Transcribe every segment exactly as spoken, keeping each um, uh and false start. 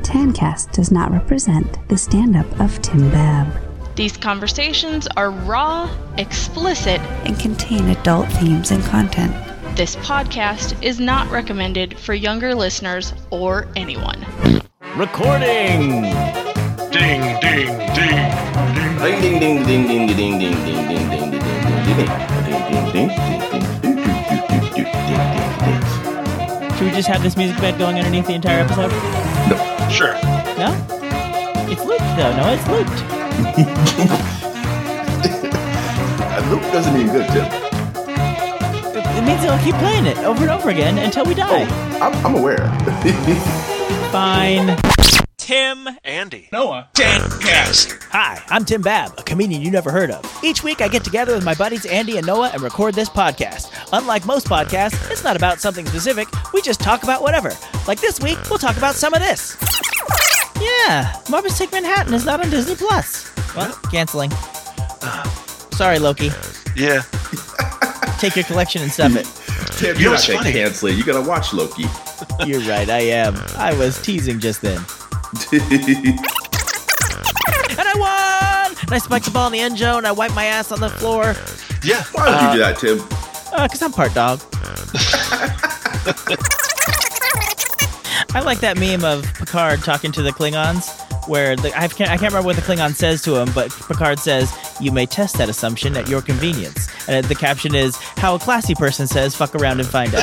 Tancast does not represent the stand-up of Tim Babb. These conversations are raw, explicit, and contain adult themes and content. This podcast is not recommended for younger listeners or anyone. Recording! Ding, ding, ding, ding. Ding, ding, ding, ding, ding, ding, ding, ding, ding, ding, ding, ding, ding, ding, ding. Should we just have this music bed going underneath the entire episode? No. Sure. No? It's looped, though. No, it's looped. A loop doesn't mean good, Tim. It means they'll keep playing it over and over again until we die. Oh, I'm, I'm aware. Fine. Tim, Andy, Noah, Tancast. Hi, I'm Tim Babb, a comedian you never heard of. Each week I get together with my buddies Andy and Noah and record this podcast. Unlike most podcasts, it's not about something specific. We just talk about whatever. Like this week, we'll talk about some of this. Yeah, Marvel's Take Manhattan is not on Disney Plus. Well, canceling. Sorry, Loki. Yeah. Take your collection and stuff it. Tim, You you're know not what's going to funny? cancel it. You got to watch Loki. You're right, I am. I was teasing just then. And I won! And I spiked the ball in the end zone. I wiped my ass on the floor. Yeah. Why would uh, you do that, Tim? Uh, cause I'm part dog. I like that meme of Picard talking to the Klingons, where the, I, can't, I can't remember what the Klingon says to him, but Picard says, "You may test that assumption at your convenience." And the caption is, "How a classy person says, fuck around and find out."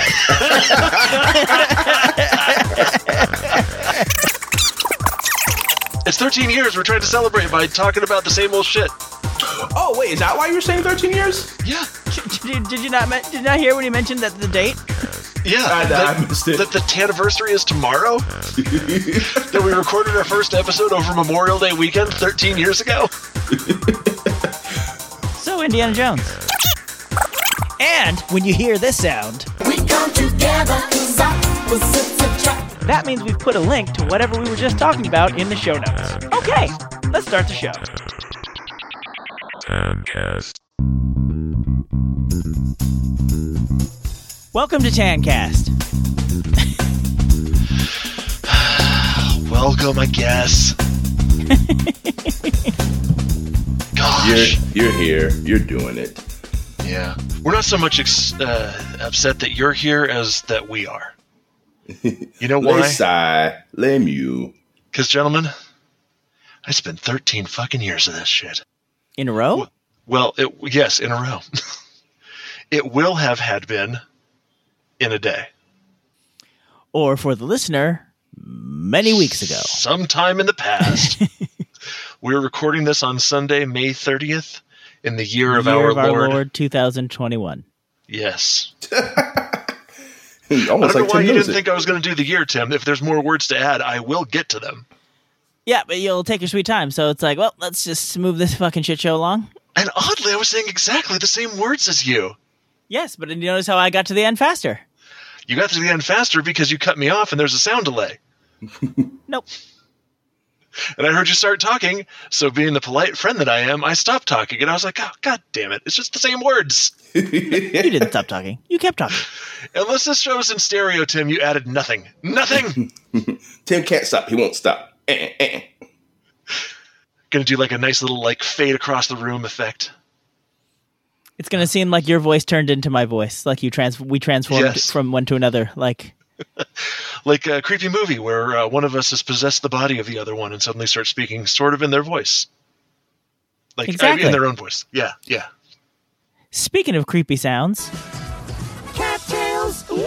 It's thirteen years. We're trying to celebrate by talking about the same old shit. Oh, wait, is that why you were saying thirteen years? Yeah. Did you, did you not did you not hear when he mentioned that the date? Yeah. I, that, I missed it. That the Tanniversary is tomorrow? That we recorded our first episode over Memorial Day weekend thirteen years ago? So, Indiana Jones. And when you hear this sound, We come together, opposites attract. that means we've put a link to whatever we were just talking about in the show notes. Okay, let's start the show. Tancast. Welcome to Tancast. Welcome, I guess. Gosh. You're, you're here. You're doing it. Yeah. We're not so much ex- uh, upset that you're here as that we are. You know why? Les sigh. Les mew. Because, gentlemen, I spent thirteen fucking years of this shit. In a row? Well, it, yes, in a row. It will have had been in a day. Or for the listener, many weeks ago. Sometime in the past. We're recording this on Sunday, May thirtieth, in the year, of, Year our of our Lord. Lord twenty twenty-one. Yes. Almost I don't know like why Tim you knows didn't it. think I was going to do the year, Tim. If there's more words to add, I will get to them. Yeah, but you'll take your sweet time. So it's like, well, let's just move this fucking shit show along. And oddly, I was saying exactly the same words as you. Yes, but did you notice how I got to the end faster? You got to the end faster because you cut me off and there's a sound delay. Nope. And I heard you start talking, so being the polite friend that I am, I stopped talking, and I was like, oh, God damn it, it's just the same words. You didn't stop talking. You kept talking. Unless this show is in stereo, Tim, you added nothing. Nothing! Tim can't stop. He won't stop. Eh, eh, eh. Gonna do like a nice little like fade across the room effect. It's going to seem like your voice turned into my voice, like you trans- we transformed Yes. from one to another. Like, Like a creepy movie where uh, one of us has possessed the body of the other one and suddenly starts speaking sort of in their voice. Like uh, Exactly. in their own voice. Yeah, yeah. speaking of creepy sounds, Cattails, ooh.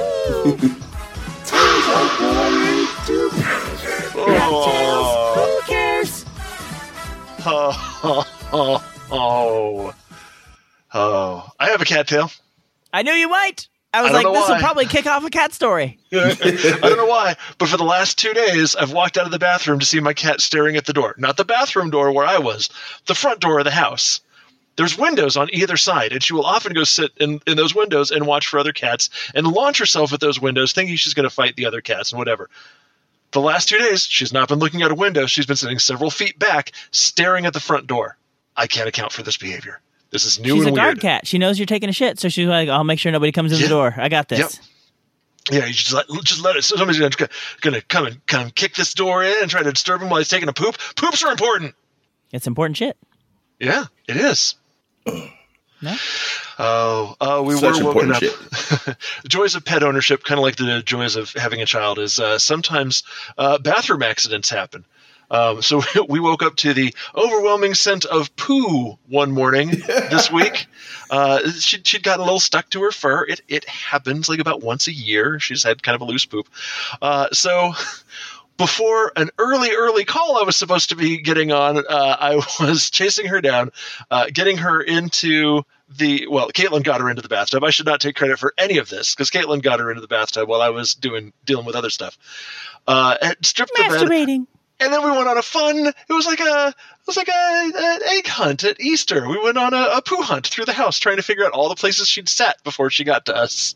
Oh, Who cares? oh, oh, oh, oh. I have a cattail. I knew you might. I was I don't like, know this will why. probably kick off a cat story. I don't know why, but for the last two days, I've walked out of the bathroom to see my cat staring at the door. Not the bathroom door where I was, the front door of the house. There's windows on either side, and she will often go sit in, in those windows and watch for other cats and launch herself at those windows thinking she's going to fight the other cats and whatever. The last two days, she's not been looking out a window. She's been sitting several feet back, staring at the front door. I can't account for this behavior. This is new She's and a guard weird. cat. She knows you're taking a shit, so she's like, I'll make sure nobody comes in Yeah. the door. I got this. Yep. Yeah, you just let just let it. Somebody's gonna gonna come and come kick this door in and try to disturb him while he's taking a poop. Poops are important. It's important shit. Yeah, it is. No? Oh, uh, we Such were woken important up. shit. The joys of pet ownership, kind of like the joys of having a child, is uh, sometimes uh, bathroom accidents happen. Um, so we woke up to the overwhelming scent of poo one morning this week. Uh, she, she'd gotten a little stuck to her fur. It it happens like about once a year. She's had kind of a loose poop. Uh, so before an early, early call I was supposed to be getting on, uh, I was chasing her down, uh, getting her into the, well, Caitlin got her into the bathtub. I should not take credit for any of this because Caitlin got her into the bathtub while I was doing dealing with other stuff. Uh, and stripped the bed. Masturbating. And then we went on a fun, it was like a, it was like a, an egg hunt at Easter. We went on a, a poo hunt through the house trying to figure out all the places she'd sat before she got to us.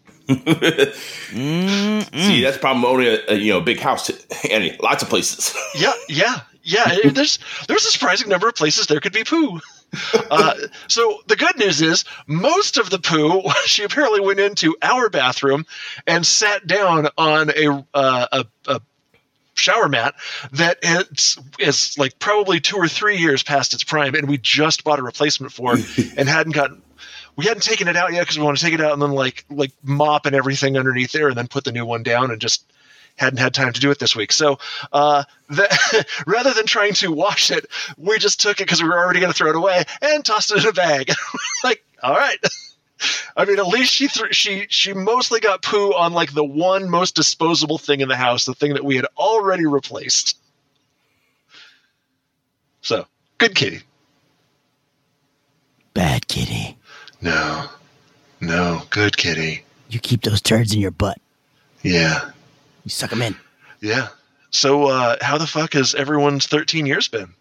See, that's probably only a, a you know big house, Andy. Lots of places. Yeah, yeah, yeah. It- there's there's a surprising number of places there could be poo. Uh, so the good news is most of the poo she apparently went into our bathroom and sat down on a uh, a, a shower mat that is, is like probably two or three years past its prime, and we just bought a replacement for and hadn't gotten. We hadn't taken it out yet because we want to take it out and then like like mop and everything underneath there and then put the new one down, and just hadn't had time to do it this week. So uh, that, rather than trying to wash it, we just took it because we were already going to throw it away and tossed it in a bag. Like, all right. I mean, at least she th- she she mostly got poo on like the one most disposable thing in the house, the thing that we had already replaced. So, good kitty. Bad kitty. No, no, good kitty. You keep those turds in your butt. Yeah, You suck them in. yeah. So, uh, how the fuck has everyone's thirteen years been?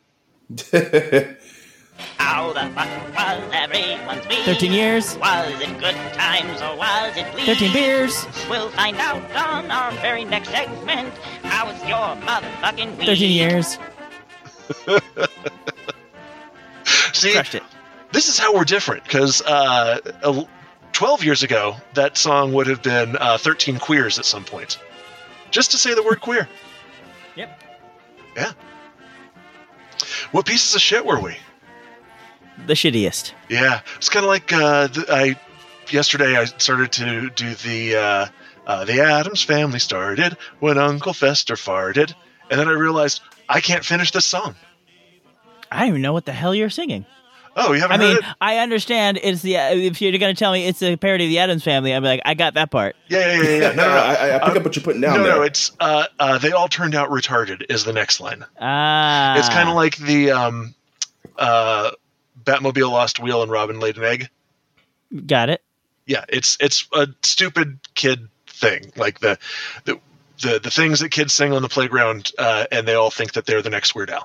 How the fuck was everyone's week? thirteen years. Was it good times or was it bleak? thirteen beers. We'll find out on our very next segment. How was your motherfucking week? thirteen years. See, Crushed it. this is how we're different because uh, el- twelve years ago, that song would have been uh, thirteen Queers at some point. Just to say the word queer. Yep. Yeah. What pieces of shit were we? The shittiest. Yeah. It's kind of like uh, the, I yesterday I started to do the uh, uh, the Addams Family started when Uncle Fester farted, and then I realized I can't finish this song. I don't even know what the hell you're singing. Oh, you haven't I heard mean, it? I understand it's the uh, if you're going to tell me it's a parody of the Addams Family, I'm like, I got that part. Yeah, yeah, yeah, yeah. No, no, no. I, I pick up what you're putting down No, there. no, it's uh, uh, they all turned out retarded is the next line. Ah, It's kind of like the um, uh, Batmobile lost a wheel and Robin laid an egg. got it. Yeah, it's it's a stupid kid thing, like the the the, the things that kids sing on the playground, uh, and they all think that they're the next Weird Al.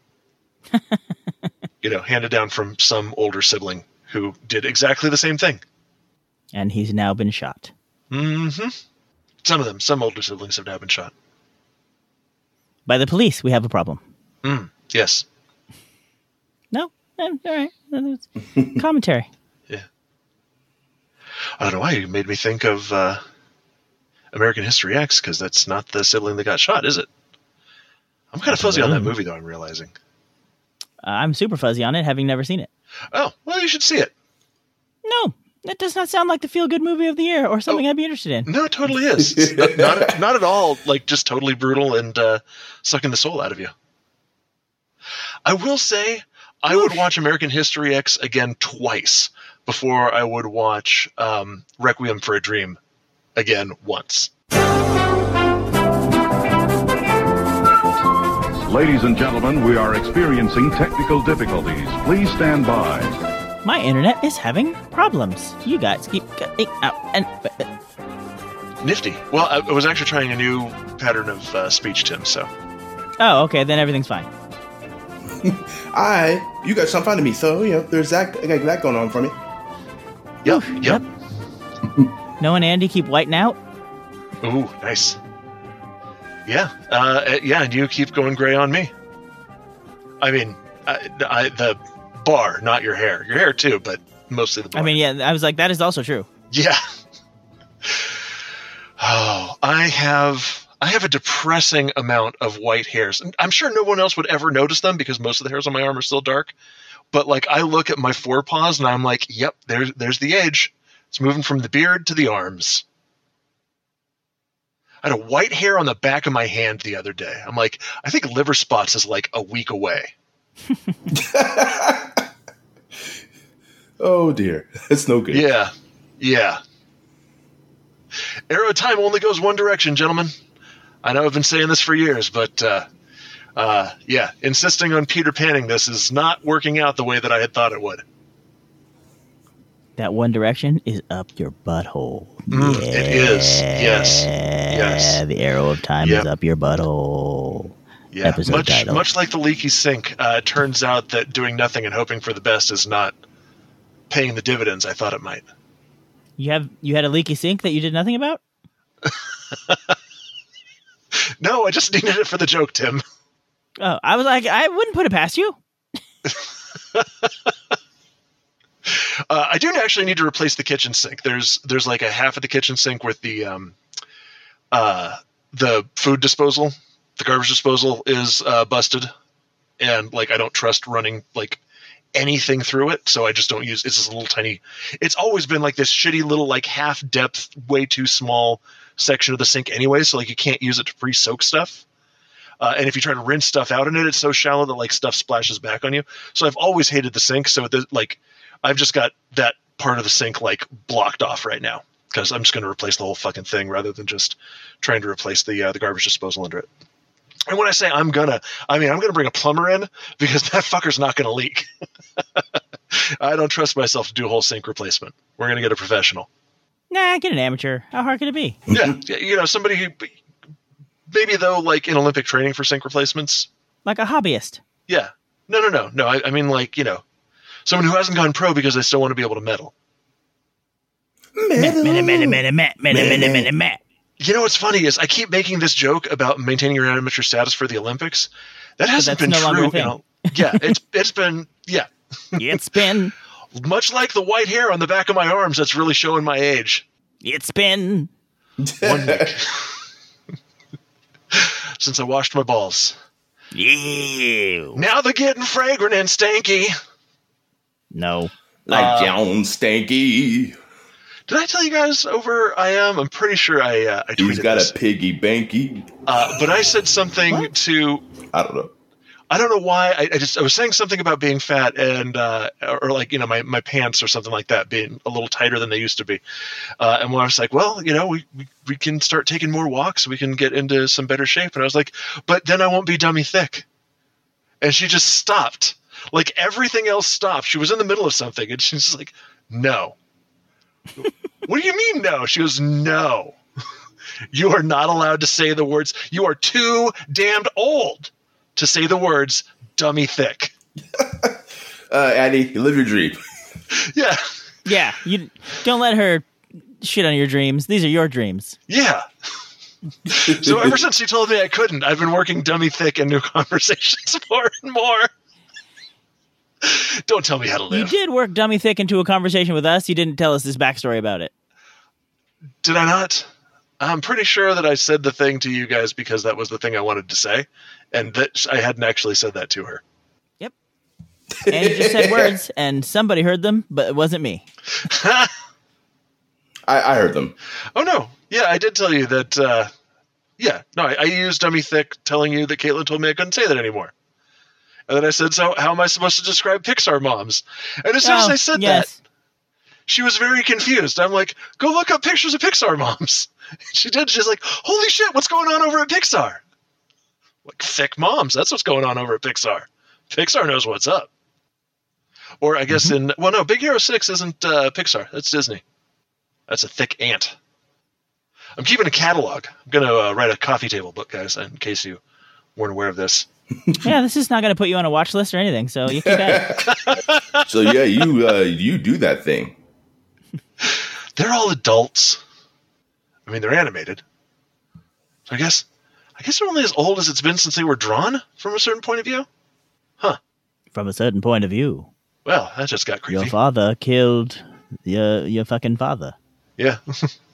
You know, handed down from some older sibling who did exactly the same thing. And he's now been shot. Mm-hmm. Some of them, some older siblings have now been shot. By the police, we have a problem. Mm, yes. No? Eh, all right. That's commentary. Yeah. I don't know why you made me think of uh, American History X, because that's not the sibling that got shot, is it? I'm kind of fuzzy on that movie, though, I'm realizing. Uh, I'm super fuzzy on it, having never seen it. Oh, well, you should see it. No, that does not sound like the feel-good movie of the year or something Oh. I'd be interested in. No, it totally is. It's not, not, not at all, like, just totally brutal and uh, sucking the soul out of you. I will say, I would watch American History X again twice before I would watch um, Requiem for a Dream again once. Ladies and gentlemen, we are experiencing technical difficulties. Please stand by. My internet is having problems. You guys keep cutting out and... Nifty. Well, I, I was actually trying a new pattern of uh, speech, Tim, so. Oh, okay, then everything's fine. I, you guys sound fine to me, so you know there's that. I got that going on for me. Yep, Oof, yep. Noah and Andy keep whiting out. Ooh, nice. Yeah, uh, yeah, and you keep going gray on me. I mean, I, I, the bar, not your hair. Your hair too, but mostly the bar. I mean, yeah, I was like, that is also true. yeah. Oh, I have I have a depressing amount of white hairs. And I'm sure no one else would ever notice them because most of the hairs on my arm are still dark. But like I look at my forepaws and I'm like, yep, there's there's the age. It's moving from the beard to the arms. I had a white hair on the back of my hand the other day. I'm like, I think liver spots is like a week away. Oh dear, it's no good. Yeah, yeah. Arrow time only goes one direction, gentlemen. I know I've been saying this for years, but uh, uh, yeah, insisting on Peter Panning this is not working out the way that I had thought it would. That one direction is up your butthole. Mm, yeah. It is. Yes. Yes. The arrow of time yep. is up your butthole. Yeah. Episode much, title. much like the leaky sink, uh, it turns out that doing nothing and hoping for the best is not paying the dividends I thought it might. You have you had a leaky sink that you did nothing about? No, I just needed it for the joke, Tim. Oh, I was like, I wouldn't put it past you. Uh, I do actually need to replace the kitchen sink. There's there's like a half of the kitchen sink with the um, uh, the food disposal, the garbage disposal is uh, busted, and like I don't trust running like anything through it, so I just don't use. It's just a little tiny. It's always been like this shitty little like half depth, way too small section of the sink anyway. So like you can't use it to pre-soak stuff. Uh, and if you try to rinse stuff out in it, it's so shallow that like stuff splashes back on you. So I've always hated the sink. So the, like. I've just got that part of the sink like blocked off right now because I'm just going to replace the whole fucking thing rather than just trying to replace the uh, the garbage disposal under it. And when I say I'm gonna, I mean I'm gonna bring a plumber in because that fucker's not going to leak. I don't trust myself to do a whole sink replacement. We're going to get a professional. Nah, get an amateur. How hard could it be? Yeah, you know, somebody who maybe though like in Olympic training for sink replacements, like a hobbyist. Yeah, no, no, no, no. I, I mean like you know. Someone who hasn't gone pro because they still want to be able to medal. Medal. Medal, medal, medal, medal, medal, medal. You know what's funny is I keep making this joke about maintaining your amateur status for the Olympics. That hasn't been no true. Longer a thing. You know, yeah, it's it's been yeah. It's been much like the white hair on the back of my arms. That's really showing my age. It's been one week since I washed my balls. Ew. Now they're getting fragrant and stanky. No. Like uh, John Stanky. Did I tell you guys over I am? I'm pretty sure I uh, I tweeted He's got this. a piggy banky. Uh, but I said something what? to... I don't know. I don't know why. I, I just I was saying something about being fat and uh, or like you know my, my pants or something like that being a little tighter than they used to be. Uh, and when I was like, well, you know, we, we we can start taking more walks. We can get into some better shape. And I was like, but then I won't be dummy thick. And she just stopped. Like everything else stopped. She was in the middle of something, and she's just like, "No." What do you mean, no? She goes, "No, you are not allowed to say the words. You are too damned old to say the words dummy thick." uh, Addie, you live your dream. Yeah, yeah. You don't let her shit on your dreams. These are your dreams. Yeah. So ever since she told me I couldn't, I've been working dummy thick in new conversations more and more. Don't tell me how to live. You did work dummy thick into a conversation with us. You didn't tell us this backstory about it. Did I not? I'm pretty sure that I said the thing to you guys because that was the thing I wanted to say, and that I hadn't actually said that to her. Yep. And you just said words, and somebody heard them, but it wasn't me. I, I heard them. Oh, no. Yeah, I did tell you that. Uh, yeah, no, I, I used dummy thick telling you that Caitlin told me I couldn't say that anymore. And then I said, so how am I supposed to describe Pixar moms? And as soon oh, as I said yes. that, she was very confused. I'm like, go look up pictures of Pixar moms. She did. She's like, holy shit, what's going on over at Pixar? Like, thick moms. That's what's going on over at Pixar. Pixar knows what's up. Or I guess mm-hmm. in, well, no, Big Hero six isn't uh, Pixar. That's Disney. That's a thick ant. I'm keeping a catalog. I'm going to uh, write a coffee table book, guys, in case you weren't aware of this. Yeah, this is not going to put you on a watch list or anything, so you keep at it. So yeah, you uh, you do that thing. They're all adults. I mean, they're animated. So I guess, I guess they're only as old as it's been since they were drawn from a certain point of view. Huh. From a certain point of view. Well, that just got creepy. Your father killed your your fucking father. Yeah.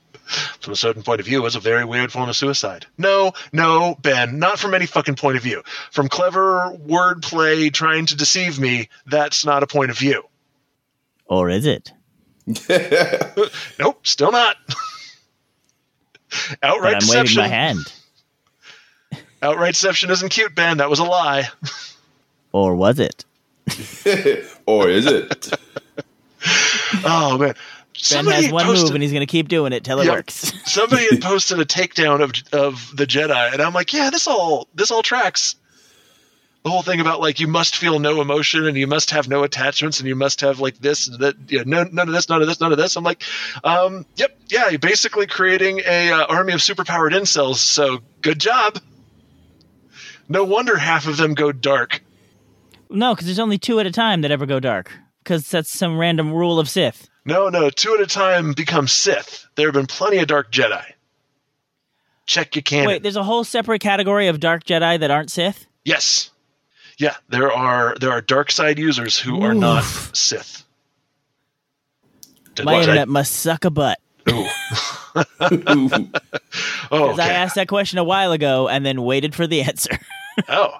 From a certain point of view, it was a very weird form of suicide. No, no, Ben, not from any fucking point of view. From clever wordplay trying to deceive me, that's not a point of view. Or is it? Nope, still not. Outright But I'm deception. waving my hand. Outright deception isn't cute, Ben. That was a lie. Or was it? Or is it? Oh, man. Ben Somebody has one posted, move and he's going to keep doing it till it Yeah. works. somebody had posted a takedown of of the Jedi, and I'm like, yeah, this all this all tracks. The whole thing about like you must feel no emotion and you must have no attachments and you must have like this and that, you know, no, none of this, none of this, none of this. I'm like, um, yep, yeah, you're basically creating a uh, army of superpowered incels. So good job. No wonder half of them go dark. No, because there's only two at a time that ever go dark. Because that's some random rule of Sith. No, no, two at a time become Sith. There have been plenty of dark Jedi. Check your canon. Wait, there's a whole separate category of dark Jedi that aren't Sith? Yes. Yeah, there are there are dark side users who are not Sith. Did My what? internet I- must suck a butt. Ooh. Ooh. Oh, Because I okay. asked that question a while ago and then waited for the answer. Oh.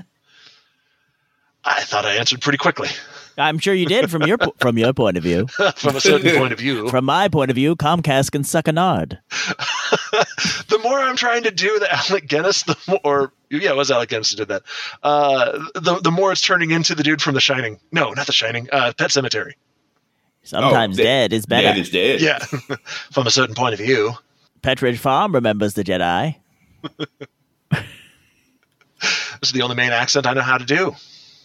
I thought I answered pretty quickly. I'm sure you did from your po- from your point of view. From a certain point of view. From my point of view, Comcast can suck a nod. The more I'm trying to do the Alec Guinness, the more yeah, it was Alec Guinness who did that. Uh, the the more it's turning into the dude from The Shining. No, not The Shining. Uh, Pet Sematary. Sometimes Oh, dead is better. Dead is dead. Yeah, from a certain point of view. Petridge Farm remembers the Jedi. This is the only main accent I know how to do.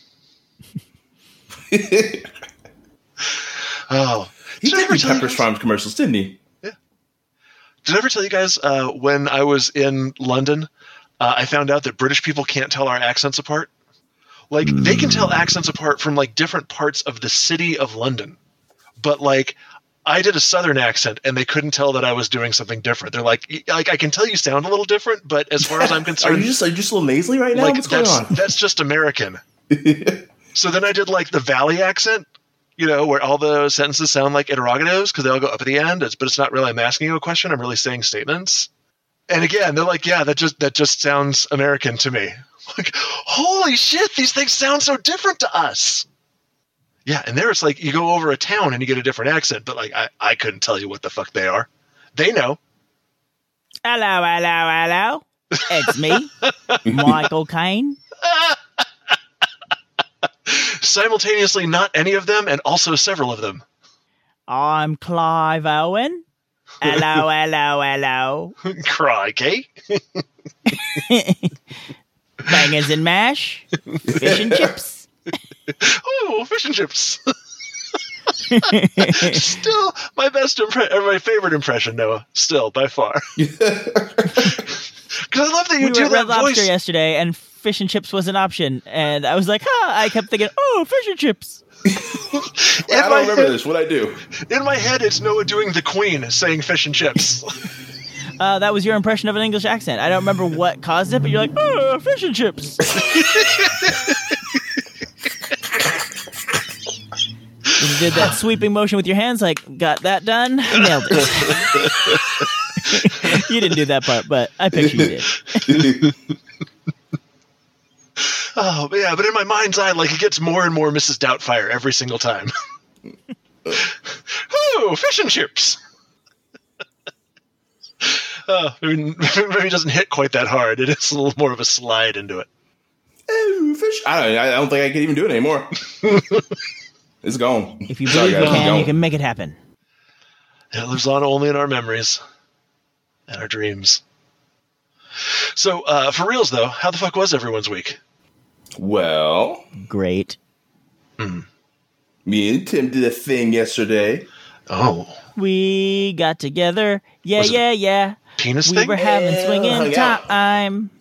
Oh, He did I did ever do tell you Pepperidge guys- Farms commercials, didn't he? Did I ever tell you guys uh, when I was in London, uh, I found out that British people can't tell our accents apart? Like, they can tell accents apart from, like, different parts of the city of London. But, like, I did a Southern accent, and they couldn't tell that I was doing something different. They're like, y- like I can tell you sound a little different, but as far as I'm Are concerned, you just are you just a little nasally right now? like, What's going that's, on? that's just American. So then I did, like, the Valley accent, you know, where all the sentences sound like interrogatives because they all go up at the end. It's, but it's not really I'm asking you a question. I'm really saying statements. And again, they're like, yeah, that just that just sounds American to me. Like, holy shit, these things sound so different to us. Yeah, and there it's like you go over a town and you get a different accent, but like I, I couldn't tell you what the fuck they are. They know. Hello, hello, hello. It's me, Michael Caine. Simultaneously, not any of them, and also several of them. I'm Clive Owen. Hello, hello, hello. Crikey. Bangers and mash. Fish and chips. Oh, fish and chips. Still my best impre- or my favorite impression, Noah. Still, by far. Because I love that you We do were at that Red Lobster voice. yesterday, and fish and chips was an option. And I was like, huh. I kept thinking, oh, fish and chips. In I my don't remember head- this. What I do? In my head, it's Noah doing the Queen saying fish and chips. Uh, that was your impression of an English accent. I don't remember what caused it, but you're like, oh, fish and chips. You did that sweeping motion with your hands, like, got that done, nailed it. You didn't do that part, but I picture you did. Oh, but yeah, but in my mind's eye, like, it gets more and more Missus Doubtfire every single time. Oh, fish and chips. Oh, maybe, maybe it doesn't hit quite that hard. It is a little more of a slide into it. Oh, fish. I don't. I don't think I can even do it anymore. It's gone. If you Sorry, believe you guys, it's can, gone. you can make it happen. It lives on only in our memories and our dreams. So, uh, for reals, though, how the fuck was everyone's week? Well, Great. me and Tim did a thing yesterday. Oh, We got together. Yeah, Was it yeah, yeah. penis We thing? were having Yeah, swinging hung out. time.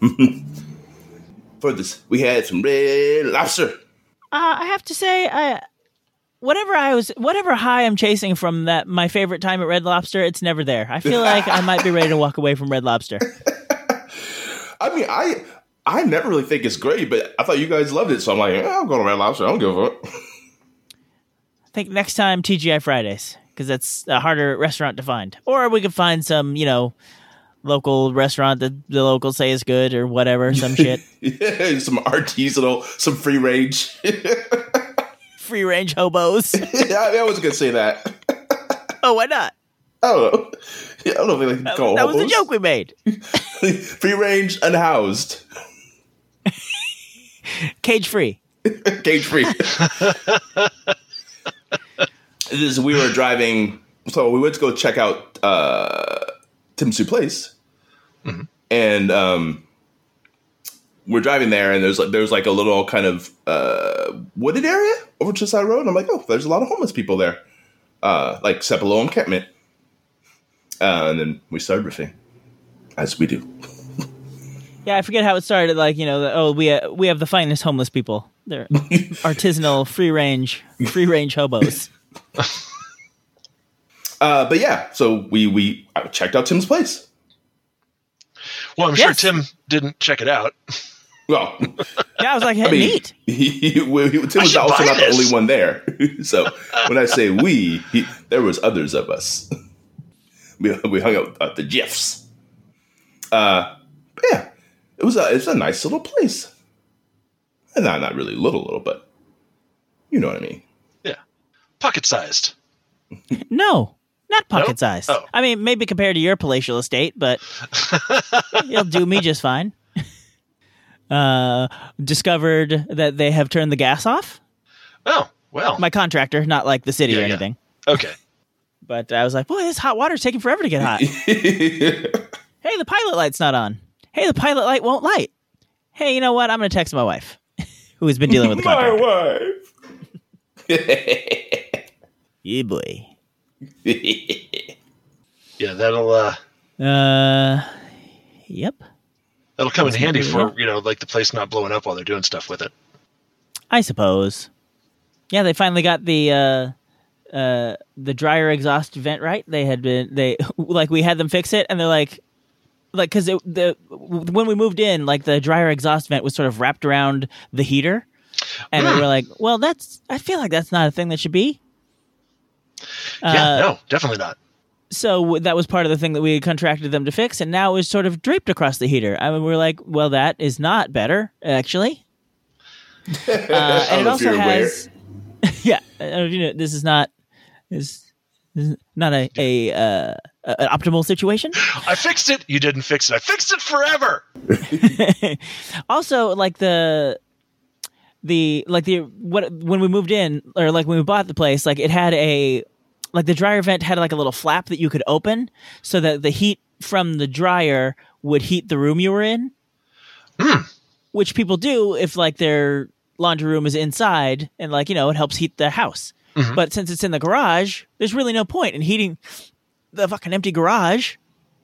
For this, we had some Red Lobster. Uh, I have to say, I, whatever I was, whatever high I'm chasing from that, my favorite time at Red Lobster, it's never there. I feel like I might be ready to walk away from Red Lobster. I mean, I I never really think it's great, but I thought you guys loved it, so I'm like, eh, I'll go to Red Lobster. I don't give a fuck. I think next time T G I Fridays. because that's a harder restaurant to find. Or we could find some, you know, local restaurant that the locals say is good or whatever, some shit. Yeah, some artisanal, some free range. Free range hobos. Yeah, I was going to say that. Oh, why not? I don't know. Yeah, I don't know if they can That, call that was hobos. a joke we made. Free range, unhoused. Cage free. Cage free. This, we were driving, so we went to go check out uh, Tim Su Place, mm-hmm. and um, we're driving there, and there's like there's like a little kind of uh, wooded area over to the side of the road. And I'm like, oh, there's a lot of homeless people there, uh, like Sepulveda encampment. Uh, and then we started riffing, as we do. Yeah, I forget how it started. Like, you know, the, oh, we uh, we have the finest homeless people. They're artisanal, free range, free range hobos. uh, but yeah, so we we checked out Tim's place. Well, I'm Yes. sure Tim didn't check it out. Well, Yeah, I was like, hey, I mean, neat. He, he, we, he- Tim I was should also buy not the this. only one there. So when I say we, he, there was others of us. We we hung out at the GIFs. Uh, but yeah, it was a it's a nice little place. And not not really little little, but you know what I mean. Yeah. Pocket sized. No, not pocket Nope? sized. Oh. I mean, maybe compared to your palatial estate, but it'll do me just fine. Uh, discovered that they have turned the gas off. Oh, well. My contractor, not like the city Yeah, or yeah. anything. Okay. But I was like, boy, this hot water's taking forever to get hot. Hey, the pilot light's not on. Hey, the pilot light won't light. Hey, you know what? I'm going to text my wife, who has been dealing with the My contractor. wife. Yeah, boy. Yeah, that'll uh Uh, yep. that'll come in handy Yeah. for, you know, like the place not blowing up while they're doing stuff with it. I suppose. Yeah, they finally got the uh, uh, the dryer exhaust vent right. They had been they like we had them fix it, and they're like, like because the when we moved in, like the dryer exhaust vent was sort of wrapped around the heater, and we were like, well, that's I feel like that's not a thing that should be. Yeah, Uh, no, definitely not. So w- that was part of the thing that we had contracted them to fix, and now it's sort of draped across the heater. I mean, we we're like, well, that is not better, actually. Uh, I and don't it know if also you're aware. has, yeah, I don't know if you know, this is not is, this is not a a uh, an optimal situation. I fixed it. You didn't fix it. I fixed it forever. Also, like the the like the what when we moved in or like when we bought the place, like it had a like the dryer vent had like a little flap that you could open so that the heat from the dryer would heat the room you were in. Which people do if like their laundry room is inside and like, you know, it helps heat the house. But since it's in the garage, there's really no point in heating the fucking empty garage.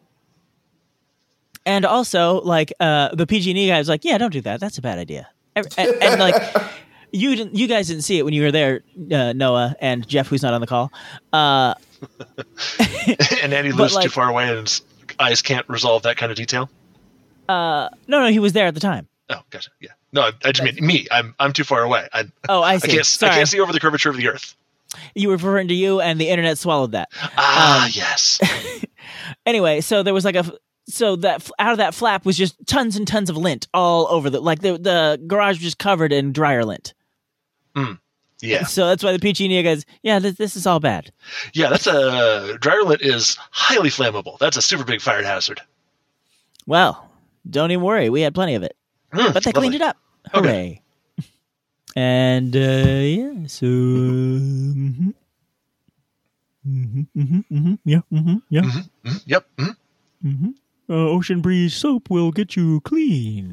And also, like, uh, the P G and E guy was like, yeah, don't do that. That's a bad idea. And, and, and, like, you didn't, you guys didn't see it when you were there, uh, Noah and Jeff, who's not on the call. Uh, And Andy But, lives like- too far away and his eyes can't resolve that kind of detail. no, no, he was there at the time. Oh, gotcha. Yeah. No, I, I just mean me. I'm I'm too far away. I, Oh, I I see. can't Sorry. I can't see over the curvature of the earth. You were referring to you, and the internet swallowed that. Ah, yes. Anyway, so there was like a so that out of that flap was just tons and tons of lint all over the like the the garage was just covered in dryer lint. Yeah. So that's why the P G and E guys, yeah, this, this is all bad. Yeah, that's a dryer lint is highly flammable. That's a super big fire hazard. Well, don't even worry, we had plenty of it, Mm, but they cleaned it lovely. up. Hooray! And uh, yeah, so mhm. Mhm, mhm, mhm, yeah, mhm, yeah. Mhm, Yep. mhm. Uh, Ocean Breeze soap will get you clean.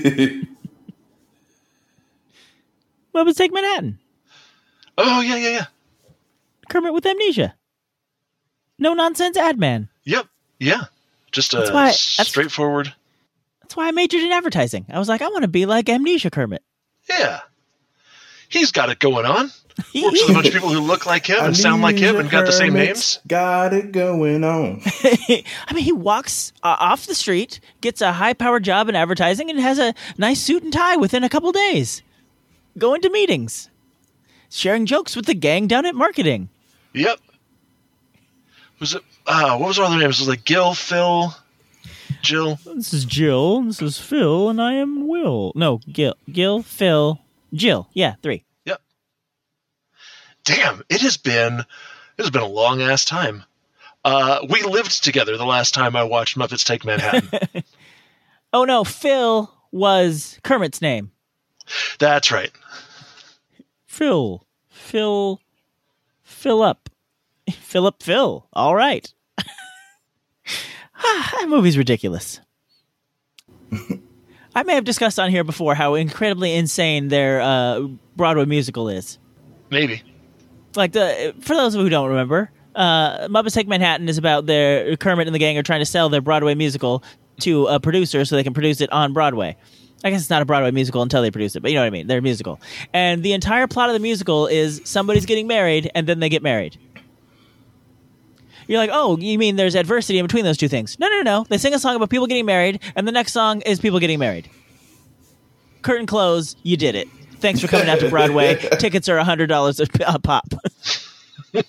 What was Take Manhattan? Oh, yeah, yeah, yeah. Kermit with amnesia. No nonsense ad man. Yep. Yeah. Just a That's why- that's- straightforward. That's why I majored in advertising. I was like, I want to be like Amnesia Kermit. Yeah. He's got it going on. Works with a bunch of people who look like him and sound like him and got the same names. Got it going on. I mean, he walks uh, off the street, gets a high-powered job in advertising, and has a nice suit and tie within a couple days. Going to meetings. Sharing jokes with the gang down at marketing. Yep. Was it? Uh, what was all their names? It was like Gil, Phil, Jill. This is Jill. This is Phil, and I am Will. No, Gil, Gil, Phil, Jill. Yeah, three. Yep. Damn, it has been it has been a long ass time. Uh, we lived together the last time I watched Muppets Take Manhattan. Oh no, Phil was Kermit's name. That's right. Phil, Phil, Philip, Philip, Phil. All right. That movie's ridiculous. I may have discussed on here before how incredibly insane their uh, Broadway musical is. Maybe. Like the for those who don't remember, uh, Muppets Take Manhattan is about their Kermit and the gang are trying to sell their Broadway musical to a producer so they can produce it on Broadway. I guess it's not a Broadway musical until they produce it, but you know what I mean. They're a musical. And the entire plot of the musical is somebody's getting married and then they get married. You're like, oh, you mean there's adversity in between those two things? No, no, no. They sing a song about people getting married, and the next song is people getting married. Curtain close, you did it. Thanks for coming out to Broadway. Tickets are one hundred dollars a pop. Not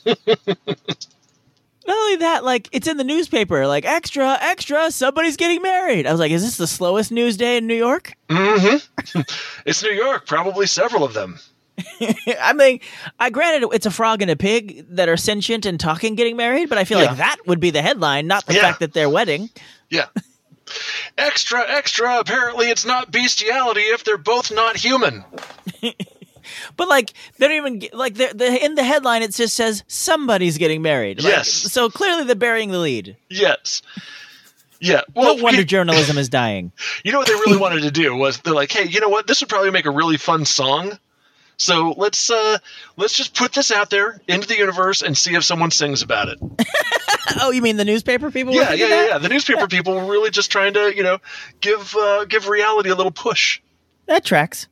only that, like, it's in the newspaper, like, extra, extra, somebody's getting married. I was like, is this the slowest news day in New York? Mm-hmm. It's New York, probably several of them. I mean, I granted it's a frog and a pig that are sentient and talking getting married, but I feel Yeah. like that would be the headline, not the Yeah. fact that they're wedding. Yeah. Extra, extra, apparently it's not bestiality if they're both not human. But like they don't even get, like they're, they're, in the headline it just says somebody's getting married. Like, Yes. So clearly they're burying the lead. Yes. Yeah. Well, No wonder we- journalism is dying. You know what they really wanted to do was they're like, hey, you know what? This would probably make a really fun song. So let's uh, let's just put this out there into the universe and see if someone sings about it. Oh, you mean the newspaper people? were Yeah, yeah, thinking yeah, that? yeah. The newspaper people were really just trying to, you know, give uh, give reality a little push. That tracks.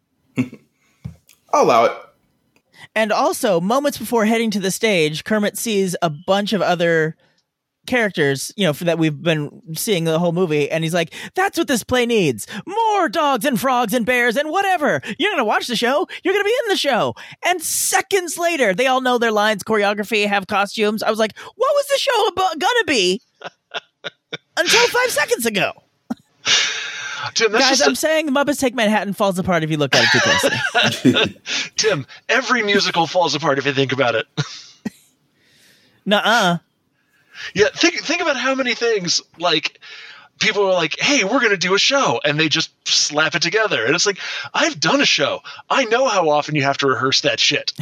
I'll allow it. And also, moments before heading to the stage, Kermit sees a bunch of other characters, you know, for that we've been seeing the whole movie, and he's like, that's what this play needs. More dogs and frogs and bears and whatever. You're going to watch the show. You're going to be in the show. And seconds later, they all know their lines, choreography, have costumes. I was like, what was the show about, gonna be until five seconds ago? Tim, that's Guys, just I'm saying the Muppets Take Manhattan falls apart if you look at it too closely. a- Tim, every musical falls apart if you think about it. Nuh-uh. Yeah, think think about how many things like people are like, "Hey, we're going to do a show," and they just slap it together. And it's like, I've done a show. I know how often you have to rehearse that shit.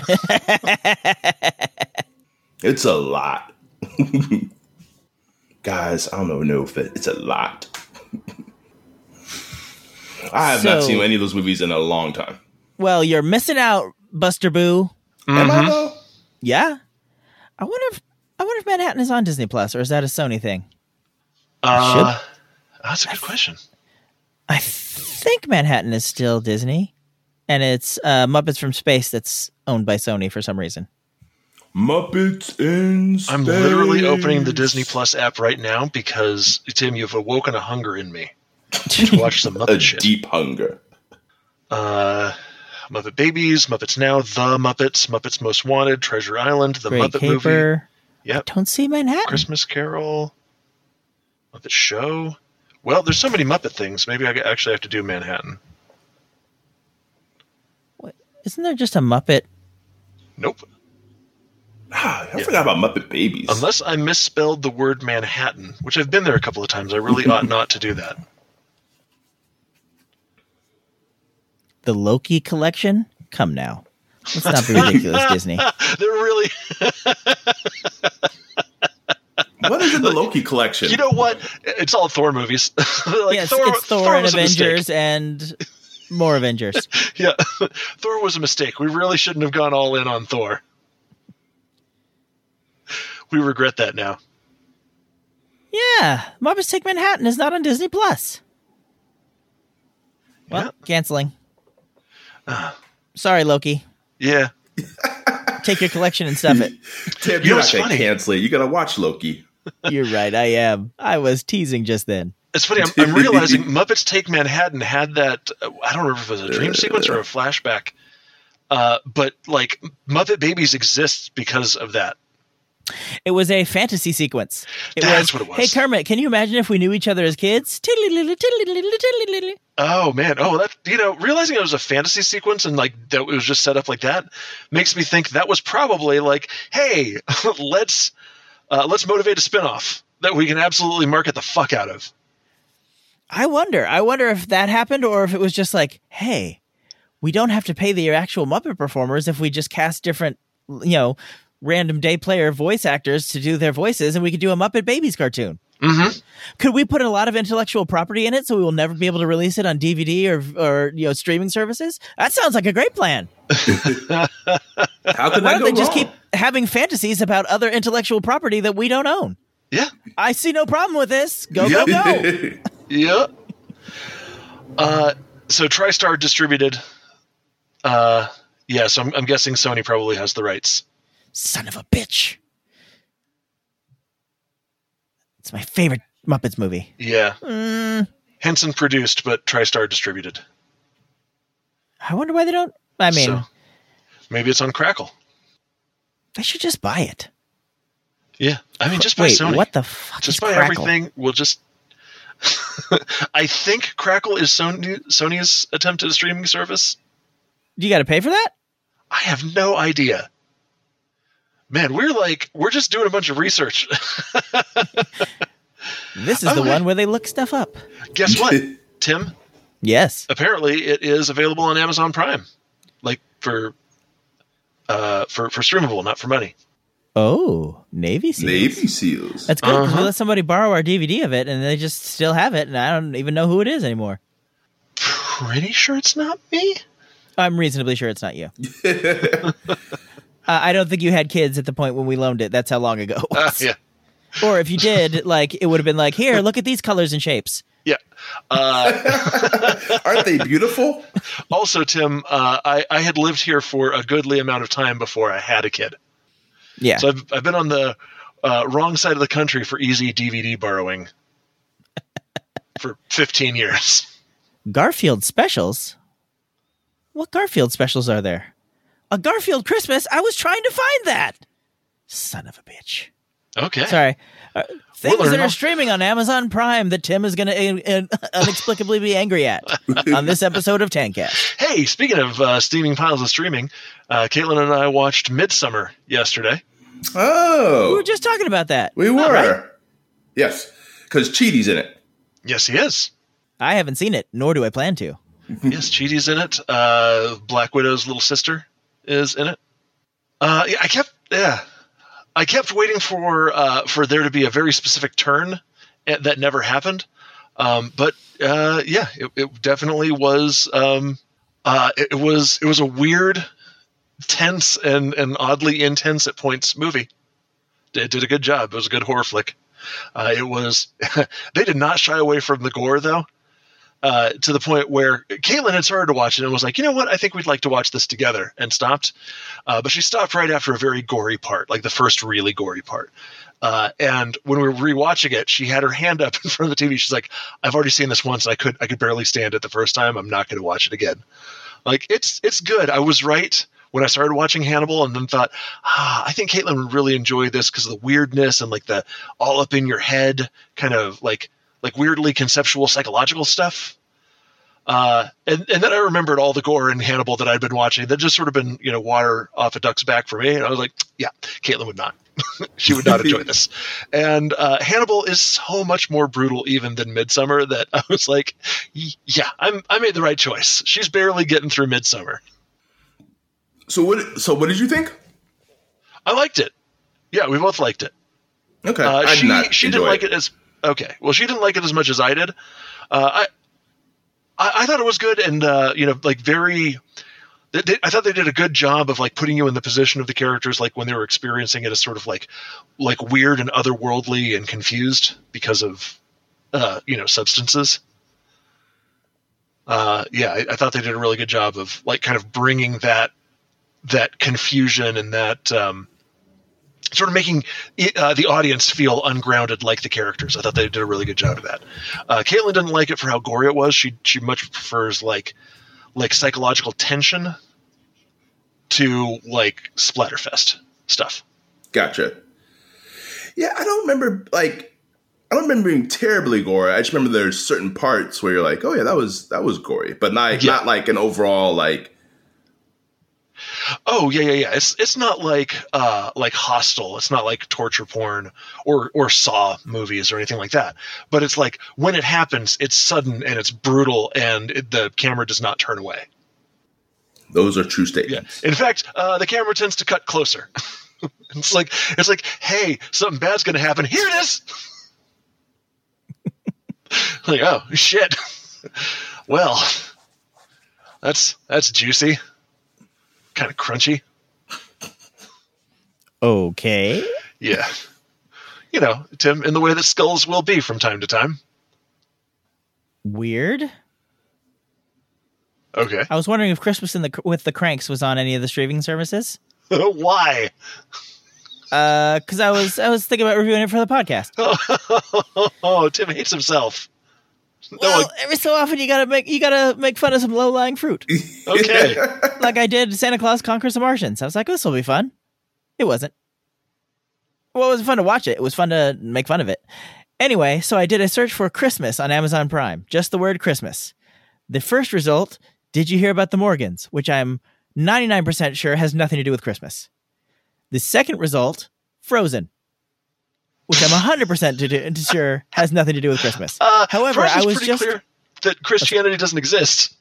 It's a lot. Guys, I don't know if it, it's a lot. I have not So- seen any of those movies in a long time. Well, you're missing out, Buster Boo. Am I though? Yeah. I wonder if I wonder if Manhattan is on Disney Plus, or is that a Sony thing? Uh, that's a good question. I think Manhattan is still Disney, and it's uh, Muppets from Space that's owned by Sony for some reason. Muppets in Space. I'm literally opening the Disney Plus app right now because, Tim, you've awoken a hunger in me to watch some Muppet A shit. deep hunger. Uh, Muppet Babies, Muppets Now, The Muppets, Muppets Most Wanted, Treasure Island, The Great Muppet Movie, Caper. Yep. Don't see Manhattan. Christmas Carol, Muppet Show. Well, there's so many Muppet things. Maybe I actually have to do Manhattan. What? Isn't there just a Muppet? Nope. Ah, I forgot about Muppet Babies. Unless I misspelled the word Manhattan, which I've been there a couple of times. I really ought not to do that. The Loki collection? Come now. Let's not be ridiculous, Disney. They're really... What is in the Loki collection? You know what? It's all Thor movies. like Yes, Thor, it's Thor, and was a mistake. Avengers and more Avengers. Yeah, Thor was a mistake. We really shouldn't have gone all in on Thor. We regret that now. Yeah, Muppets Take Manhattan is not on Disney Plus. Well, Yeah. canceling. Sorry, Loki. Yeah. Take your collection and stuff it. Tim, You know you're what's not going to funny? cancel it. You got to watch Loki. You're right, I am. I was teasing just then. It's funny. I'm, I'm realizing Muppets Take Manhattan had that. Uh, I don't remember if it was a dream sequence or a flashback. Uh, but like Muppet Babies exists because of that. It was a fantasy sequence. It That's was, what it was. Hey, Kermit, can you imagine if we knew each other as kids? Oh man! Oh, that you know, realizing it was a fantasy sequence and like that it was just set up like that makes me think that was probably like, hey, let's uh, let's motivate a spinoff that we can absolutely market the fuck out of. I wonder. I wonder if that happened or if it was just like, hey, we don't have to pay the actual Muppet performers if we just cast different, you know, random day player voice actors to do their voices, and we could do a Muppet Babies cartoon. Mm-hmm. Could we put a lot of intellectual property in it so we will never be able to release it on D V D or or you know streaming services? That sounds like a great plan. How could Why that don't go they just wrong? keep having fantasies about other intellectual property that we don't own? Yeah. I see no problem with this. Go, go, go. Yeah. Uh, so TriStar distributed. Uh, yeah, so I'm, I'm guessing Sony probably has the rights. Son of a bitch. It's my favorite Muppets movie. Yeah. Mm, Henson produced, but TriStar distributed. I wonder why they don't. I mean, So, maybe it's on Crackle. they should just buy it. Yeah. I mean, just buy Wait, Sony. what the fuck Just is buy Crackle? everything. We'll just. I think Crackle is Sony, Sony's attempt at a streaming service. You got to pay for that? I have no idea. Man, we're like, we're just doing a bunch of research. This is the Okay. one where they look stuff up. Guess what, Tim? Yes. Apparently, it is available on Amazon Prime, like for, uh, for for streamable, not for money. Oh, Navy SEALs. Navy SEALs. That's good. 'Cause Uh-huh. We let somebody borrow our D V D of it, and they just still have it, and I don't even know who it is anymore. Pretty sure it's not me. I'm reasonably sure it's not you. uh, I don't think you had kids at the point when we loaned it. That's how long ago it Uh, was. yeah, Or if you did, like it would have been like, here, look at these colors and shapes. yeah. Uh, Aren't they beautiful? also, Tim, uh, I I had lived here for a goodly amount of time before I had a kid. Yeah. So I've, I've been on the uh, wrong side of the country for easy D V D borrowing for fifteen years. Garfield specials? What Garfield specials are there? A Garfield Christmas? I was trying to find that. Son of a bitch. Okay. Sorry. Uh, things learn that are all- streaming on Amazon Prime that Tim is going to uh, uh, inexplicably be angry at on this episode of Tancast. Hey, speaking of uh, steaming piles of streaming, uh, Caitlin and I watched Midsummer yesterday. Oh, We were just talking about that. we were. Right? Yes, because Cheaty's in it. Yes, he is. I haven't seen it, nor do I plan to. Yes, Cheety's in it. Uh, Black Widow's little sister is in it. Uh, yeah, I kept yeah, I kept waiting for uh, for there to be a very specific turn and that never happened. Um, but uh, yeah, it, it definitely was. Um, uh, it, it was it was a weird, tense, and and oddly intense at points movie. It did a good job. It was a good horror flick. Uh, it was. They did not shy away from the gore though. Uh, to the point where Caitlin had started to watch it and was like, you know what, I think we'd like to watch this together, and stopped. Uh, but she stopped right after a very gory part, like the first really gory part. Uh, and when we were rewatching it, she had her hand up in front of the T V. She's like, I've already seen this once. I could I could barely stand it the first time. I'm not going to watch it again. Like, it's it's good. I was right when I started watching Hannibal, and then thought, ah, I think Caitlin would really enjoy this because of the weirdness and like the all up in your head kind of like like weirdly conceptual psychological stuff. Uh, and, and then I remembered all the gore in Hannibal that I'd been watching that just sort of been, you know, water off a duck's back for me. And I was like, yeah, Caitlin would not. She would not enjoy this. And uh, Hannibal is so much more brutal even than Midsummer that I was like, yeah, I'm, I made the right choice. She's barely getting through Midsummer. So what? So what did you think? I liked it. Yeah, we both liked it. Okay, Uh, I did she not she enjoy didn't like it as okay. Well, she didn't like it as much as I did. Uh, I, I I thought it was good, and uh, you know, like very. They, they, I thought they did a good job of like putting you in the position of the characters, like when they were experiencing it as sort of like like weird and otherworldly and confused because of uh, you know substances. Uh, yeah, I, I thought they did a really good job of like kind of bringing that that confusion and that. Um, sort of making it, uh, the audience feel ungrounded like the characters. I thought they did a really good job of that. Uh, Caitlin didn't like it for how gory it was. She she much prefers like like psychological tension to like splatterfest stuff. Gotcha. Yeah, I don't remember, like, I don't remember being terribly gory. I just remember there's certain parts where you're like, oh yeah, that was that was gory, but not Yeah. not like an overall like. Oh yeah, yeah, yeah. It's it's not like uh like Hostel. It's not like torture porn or or Saw movies or anything like that. But it's like when it happens, it's sudden and it's brutal, and it, the camera does not turn away. Those are true Yeah. statements. In fact, uh, the camera tends to cut closer. It's like it's like, hey, something bad's gonna happen. Here it is. Like, oh shit. Well, that's that's juicy. Kind of crunchy. Okay. Yeah. You know, Tim, in the way that skulls will be from time to time. Weird. Okay. I was wondering if Christmas in the with the Cranks was on any of the streaming services. Why? Uh, because I was I was thinking about reviewing it for the podcast. Oh, Tim hates himself. Well, No, every so often you gotta make you gotta make fun of some low lying fruit. okay. Like I did Santa Claus Conquers the Martians. I was like, this will be fun. It wasn't. Well, it was fun to watch it. It was fun to make fun of it. Anyway, so I did a search for Christmas on Amazon Prime. Just the word Christmas. The first result, did you hear about the Morgans? Which I'm ninety-nine percent sure has nothing to do with Christmas. The second result, Frozen. Which I'm one hundred percent to do, to sure has nothing to do with Christmas. Uh, However, Frozen's I was pretty just... clear that Christianity doesn't exist.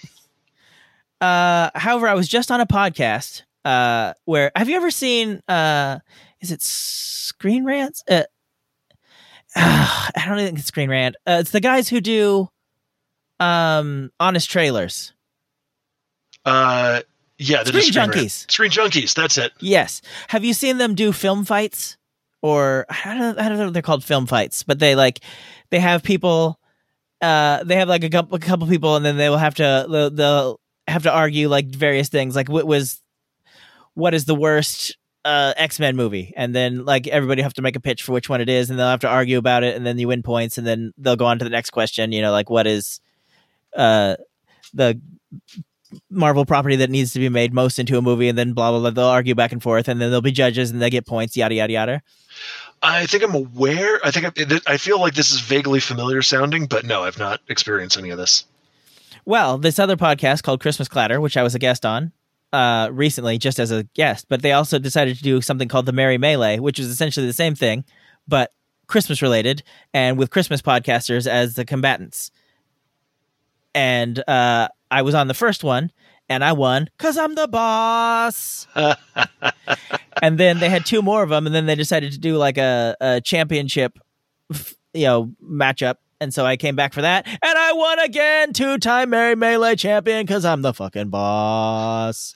Uh, however, I was just on a podcast uh, where have you ever seen? Uh, is it Screen Rants? Uh, uh, I don't think it's Screen Rant. Uh, it's the guys who do um, Honest Trailers. Uh, yeah, that is Screen Screen Rant. Junkies. Screen Junkies. That's it. Yes. Have you seen them do film fights? Or I don't, I don't know if they're called film fights, but they like they have people. Uh, they have like a couple, a couple people, and then they will have to they'll, they'll have to argue like various things, like what was what is the worst uh, X-Men movie, and then like everybody have to make a pitch for which one it is, and they'll have to argue about it, and then you win points, and then they'll go on to the next question. You know, like what is uh, the Marvel property that needs to be made most into a movie, and then blah blah blah. They'll argue back and forth, and then there'll be judges, and they get points, yada yada yada. I think I'm aware. I think I, I feel like this is vaguely familiar sounding, but no, I've not experienced any of this. Well, this other podcast called Christmas Clatter, which I was a guest on uh, recently, just as a guest, but they also decided to do something called the Merry Melee, which is essentially the same thing, but Christmas related, and with Christmas podcasters as the combatants. And uh, I was on the first one, and I won because I'm the boss. And then they had two more of them, and then they decided to do like a, a championship, you know, matchup. And so I came back for that, and I won again, two-time Merry Melee champion because I'm the fucking boss.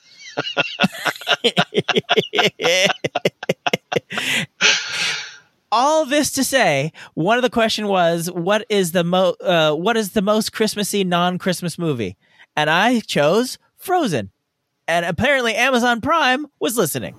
All this to say, one of the question was, what is the mo uh, what is the most Christmassy non-Christmas movie? And I chose Frozen. And apparently Amazon Prime was listening.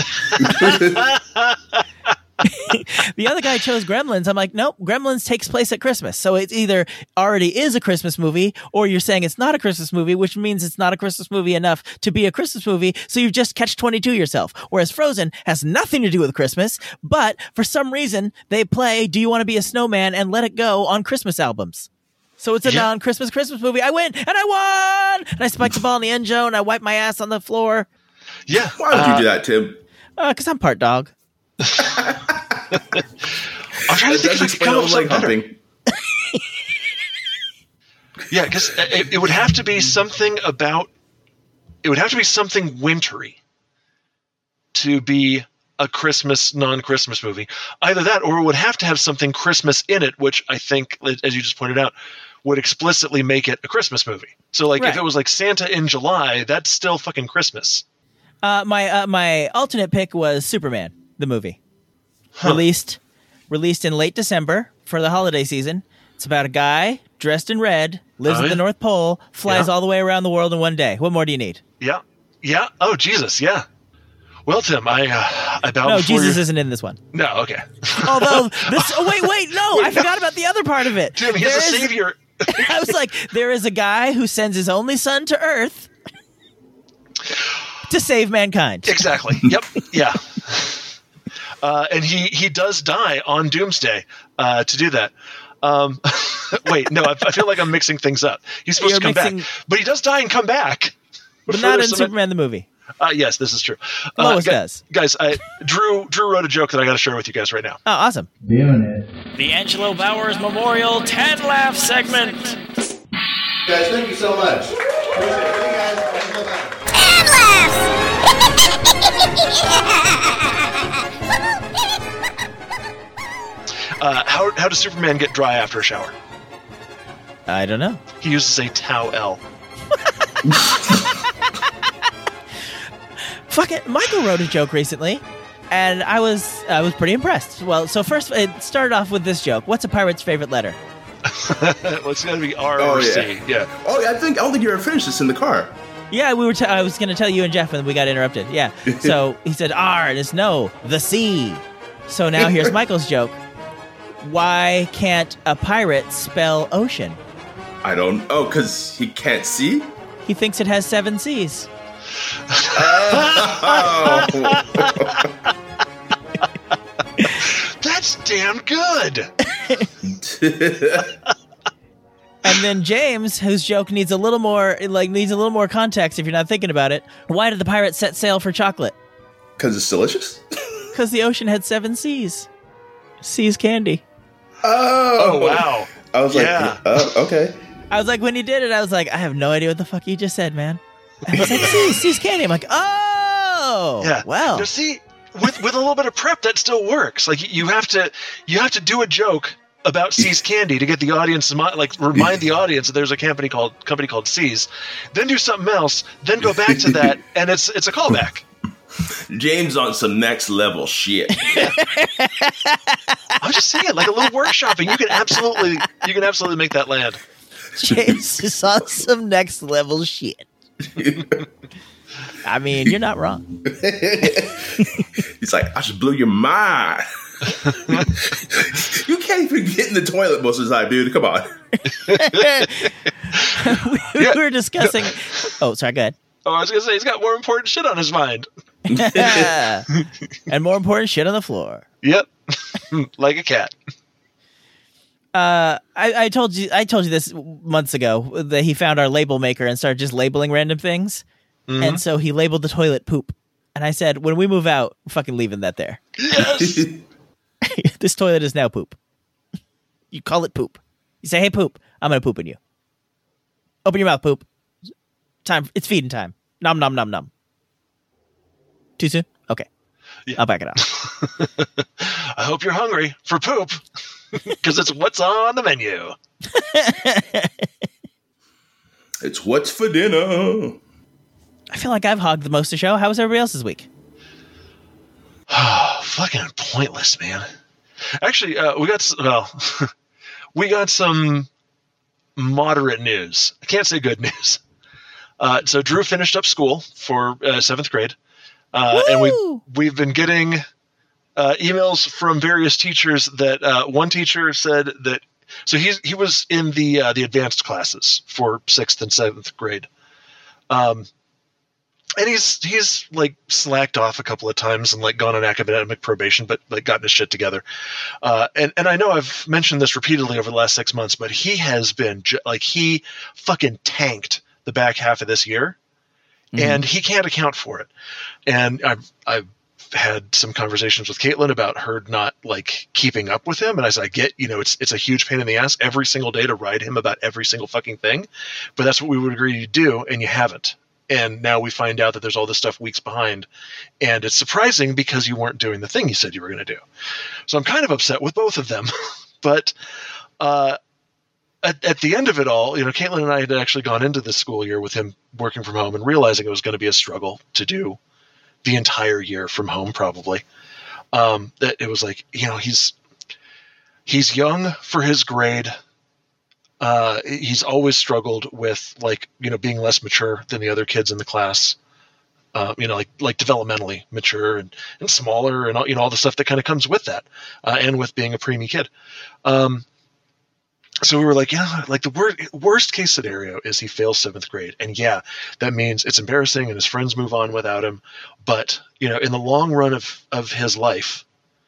The other guy chose Gremlins. I'm like, nope, Gremlins takes place at Christmas. So it either already is a Christmas movie, or you're saying it's not a Christmas movie, which means it's not a Christmas movie enough to be a Christmas movie. So you've just catch twenty-two yourself. Whereas Frozen has nothing to do with Christmas, but for some reason they play Do You Want to Be a Snowman and Let It Go on Christmas albums. So it's a Yeah. non-Christmas Christmas movie. I win, and I won! And I spiked the ball in the end zone. I wiped my ass on the floor. Yeah. Why would uh, you do that, Tim? Because I'm part dog. I'm trying to That think does if I could explain come all up the with leg something better. humping. Yeah, because it, it would have to be something about. It would have to be something wintry to be a Christmas, non-Christmas movie. Either that, or it would have to have something Christmas in it, which I think, as you just pointed out, would explicitly make it a Christmas movie. So, like, Right. if it was like Santa in July, that's still fucking Christmas. Uh, my uh, my alternate pick was Superman, the movie. Released released in late December for the holiday season. It's about a guy dressed in red, lives Oh, at yeah. the North Pole, flies Yeah. all the way around the world in one day. What more do you need? Yeah, yeah. Oh, Jesus, yeah. Well, Tim, I uh, I bow No, before Jesus your- isn't in this one. No, okay. Although this, oh wait, wait, no, I forgot about the other part of it. Tim, he's There a is- savior. I was like, there is a guy who sends his only son to Earth to save mankind. Exactly. Yep. Yeah. Uh, and he, he does die on Doomsday uh, to do that. Um, wait, no, I, I feel like I'm mixing things up. He's supposed You're to come mixing- back, but he does die and come back. But For not in some- Superman the movie. Uh, yes, this is true. Lois uh, gu- does. Guys, I, Drew Drew wrote a joke that I got to share with you guys right now. Oh, awesome. Doing it. The Angelo Bowers Memorial Tad Laugh segment. Guys, thank you so much. Appreciate it. Hey, guys. Thank you so much. Uh, how how does Superman get dry after a shower? I don't know. He uses a towel. Fuck it. Michael wrote a joke recently, and I was I was pretty impressed. Well, so first it started off with this joke. What's a pirate's favorite letter? Well, it's got to be R Oh, or yeah. C. Yeah. Oh, yeah, I think I don't think you ever finished this in the car. Yeah, we were. T- I was going to tell you and Jeff, and we got interrupted. Yeah. So he said R, and it's no, the sea. So now here's Michael's joke. Why can't a pirate spell ocean? I don't. Oh, because he can't see. He thinks it has seven seas. Oh. That's damn good. And then James, whose joke needs a little more, like needs a little more context if you're not thinking about it. Why did the pirate set sail for chocolate? Because it's delicious. Because the ocean had seven seas. Seas candy. Oh, Oh, wow. I was like, Yeah. oh, okay. I was like, when he did it, I was like, I have no idea what the fuck you just said, man. I was like, seas, seas candy. I'm like, oh, Yeah. well. Now, see, with with a little bit of prep, that still works. Like you have to you have to do a joke about See's Candy to get the audience to mi- like remind the audience that there's a company called company called See's. Then do something else. Then go back to that, and it's it's a callback. James on some next level shit. I'm just saying, like a little workshopping. You can absolutely you can absolutely make that land. James is on some next level shit. I mean, you're not wrong. He's like, I just blew your mind. You can't even get in the toilet most of the time, dude. Come on. we Yeah. were discussing. Oh, sorry, go ahead. Oh, I was gonna say he's got more important shit on his mind. And more important, shit on the floor. Yep, like a cat. Uh, I, I told you, I told you this months ago that he found our label maker and started just labeling random things, and so he labeled the toilet poop. And I said, when we move out, I'm fucking leaving that there. Yes. This toilet is now poop. You call it poop. You say, hey, poop, I'm gonna poop in you. Open your mouth, poop. Time. It's feeding time. Nom nom nom nom. Too soon? Okay. Yeah. I'll back it off. I hope you're hungry for poop, because it's what's on the menu. It's what's for dinner. I feel like I've hogged the most of the show. How was everybody else's week? Oh, fucking pointless, man. Actually, uh, we got s- well, we got some moderate news. I can't say good news. Uh, so Drew finished up school for uh, seventh grade, uh, and we Woo! we've been getting uh, emails from various teachers. That uh, one teacher said that so he he was in the uh, the advanced classes for sixth and seventh grade. Um, And he's he's like slacked off a couple of times and like gone on academic probation, but like gotten his shit together. Uh, and and I know I've mentioned this repeatedly over the last six months, but he has been ju- like he fucking tanked the back half of this year, and he can't account for it. And I've I've had some conversations with Caitlin about her not like keeping up with him, and as I get, you know, it's it's a huge pain in the ass every single day to ride him about every single fucking thing, but that's what we would agree to do, and you haven't. And now we find out that there's all this stuff weeks behind. And it's surprising because you weren't doing the thing you said you were going to do. So I'm kind of upset with both of them. But uh, at, at the end of it all, you know, Caitlin and I had actually gone into this school year with him working from home and realizing it was going to be a struggle to do the entire year from home, probably. Um, that it was like, you know, he's he's young for his grade. Uh, he's always struggled with like, you know, being less mature than the other kids in the class, uh, you know, like, like developmentally mature and, and smaller and all, you know, all the stuff that kind of comes with that, uh, and with being a preemie kid. Um, so we were like, yeah, like the wor- worst case scenario is he fails seventh grade. And yeah, that means it's embarrassing and his friends move on without him. But, you know, in the long run of, of his life,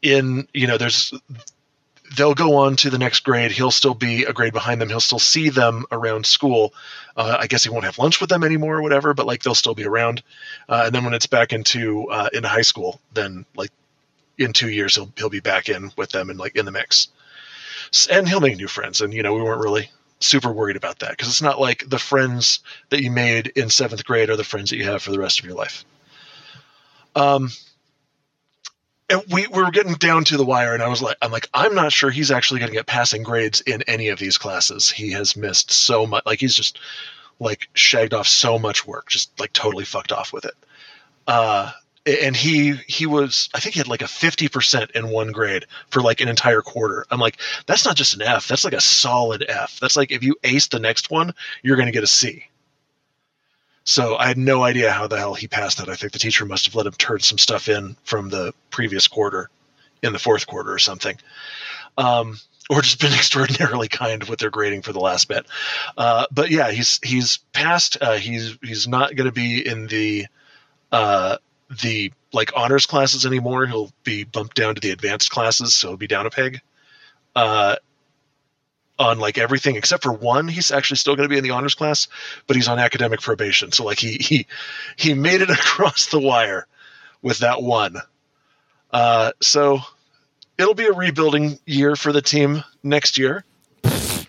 in, you know, there's, they'll go on to the next grade. He'll still be a grade behind them. He'll still see them around school. Uh, I guess he won't have lunch with them anymore or whatever, but like they'll still be around. Uh, and then when it's back into uh, into high school, then like in two years he'll he'll be back in with them and like in the mix. And he'll make new friends. And you know, we weren't really super worried about that because it's not like the friends that you made in seventh grade are the friends that you have for the rest of your life. Um. And we, we were getting down to the wire, and I was like, I'm like, I'm not sure he's actually going to get passing grades in any of these classes. He has missed so much. Like, he's just, like, shagged off so much work, just, like, totally fucked off with it. Uh, and he he was, I think he had, like, a fifty percent in one grade for, like, an entire quarter. I'm like, that's not just an F. That's, like, a solid F. That's like, if you ace the next one, you're going to get a C. So I had no idea how the hell he passed that. I think the teacher must have let him turn some stuff in from the previous quarter in the fourth quarter or something. Um, or just been extraordinarily kind with their grading for the last bit. Uh, but yeah, he's he's passed. Uh, he's he's not going to be in the uh, the like honors classes anymore. He'll be bumped down to the advanced classes, so he'll be down a peg. Uh, on like everything except for one, he's actually still going to be in the honors class, but he's on academic probation. So like he, he, he made it across the wire with that one. Uh, so it'll be a rebuilding year for the team next year. But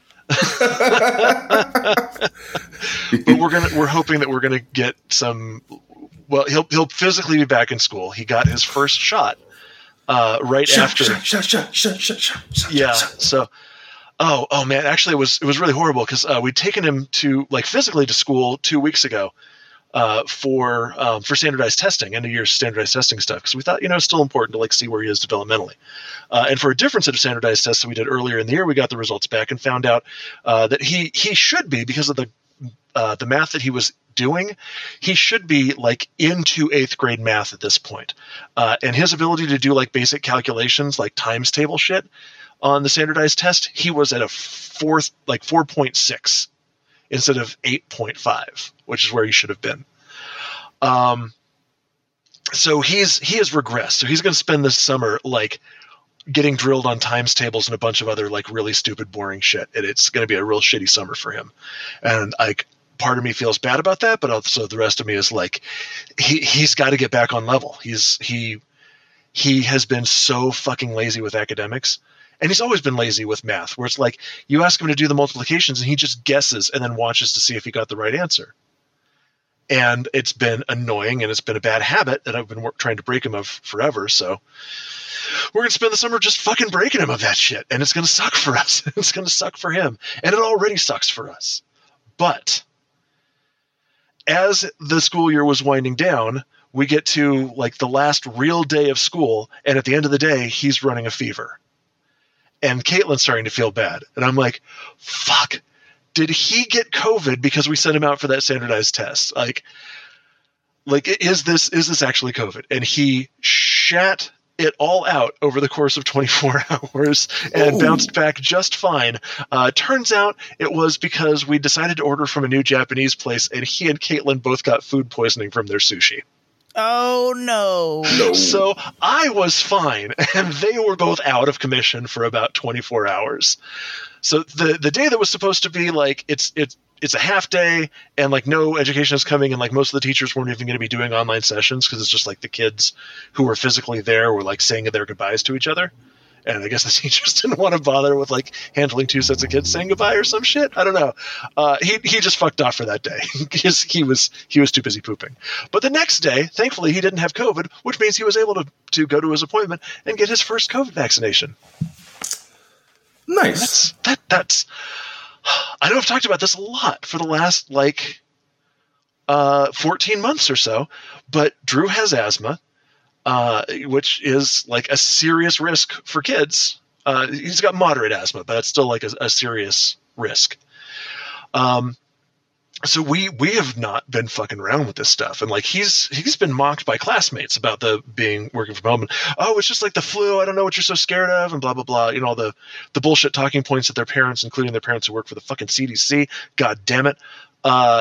we're going to, we're hoping that we're going to get some, well, he'll, he'll physically be back in school. He got his first shot, uh, right shut, after. Shut, shut, shut, shut, shut, shut, shut, yeah. shut. So, Oh, oh man! Actually, it was it was really horrible because uh, we'd taken him to like physically to school two weeks ago uh, for um, for standardized testing, end of year standardized testing stuff. Because we thought, you know, it's still important to like see where he is developmentally. Uh, and for a different set of standardized tests that we did earlier in the year, we got the results back and found out uh, that he he should be, because of the uh, the math that he was doing, he should be like into eighth grade math at this point. Uh, and his ability to do like basic calculations, like times table shit. On the standardized test, he was at a fourth, like four point six instead of eight point five, which is where he should have been. Um, so he's he has regressed. So he's going to spend this summer like getting drilled on times tables and a bunch of other like really stupid, boring shit, and it's going to be a real shitty summer for him. And like, part of me feels bad about that, but also the rest of me is like, he he's got to get back on level. He's he he has been so fucking lazy with academics. And he's always been lazy with math, where it's like you ask him to do the multiplications and he just guesses and then watches to see if he got the right answer. And it's been annoying, and it's been a bad habit that I've been work- trying to break him of forever. So we're going to spend the summer just fucking breaking him of that shit. And it's going to suck for us. It's going to suck for him. And it already sucks for us. But as the school year was winding down, we get to like the last real day of school. And at the end of the day, he's running a fever. And Caitlin's starting to feel bad. And I'm like, fuck, did he get COVID because we sent him out for that standardized test? Like, like is this is this actually COVID? And he shat it all out over the course of twenty-four hours and Ooh. bounced back just fine. Uh, turns out it was because we decided to order from a new Japanese place, and he and Caitlin both got food poisoning from their sushi. Oh, no. no. So I was fine, and they were both out of commission for about twenty-four hours. So the the day that was supposed to be like, it's it's it's a half day, and like no education is coming, and like most of the teachers weren't even going to be doing online sessions because it's just like the kids who were physically there were like saying their goodbyes to each other. And I guess the teachers didn't want to bother with like handling two sets of kids saying goodbye or some shit. I don't know. Uh, he he just fucked off for that day because he was he was too busy pooping. But the next day, thankfully, he didn't have COVID, which means he was able to to go to his appointment and get his first COVID vaccination. Nice. That's that that's. I know I've talked about this a lot for the last like uh, fourteen months or so, but Drew has asthma. Uh, which is like a serious risk for kids. Uh, he's got moderate asthma, but it's still like a, a serious risk. Um, so we we have not been fucking around with this stuff, and like he's he's been mocked by classmates about the being working from home. And, oh, it's just like the flu. I don't know what you're so scared of, and blah blah blah. You know, all the the bullshit talking points that their parents, including their parents who work for the fucking C D C. God damn it. Uh,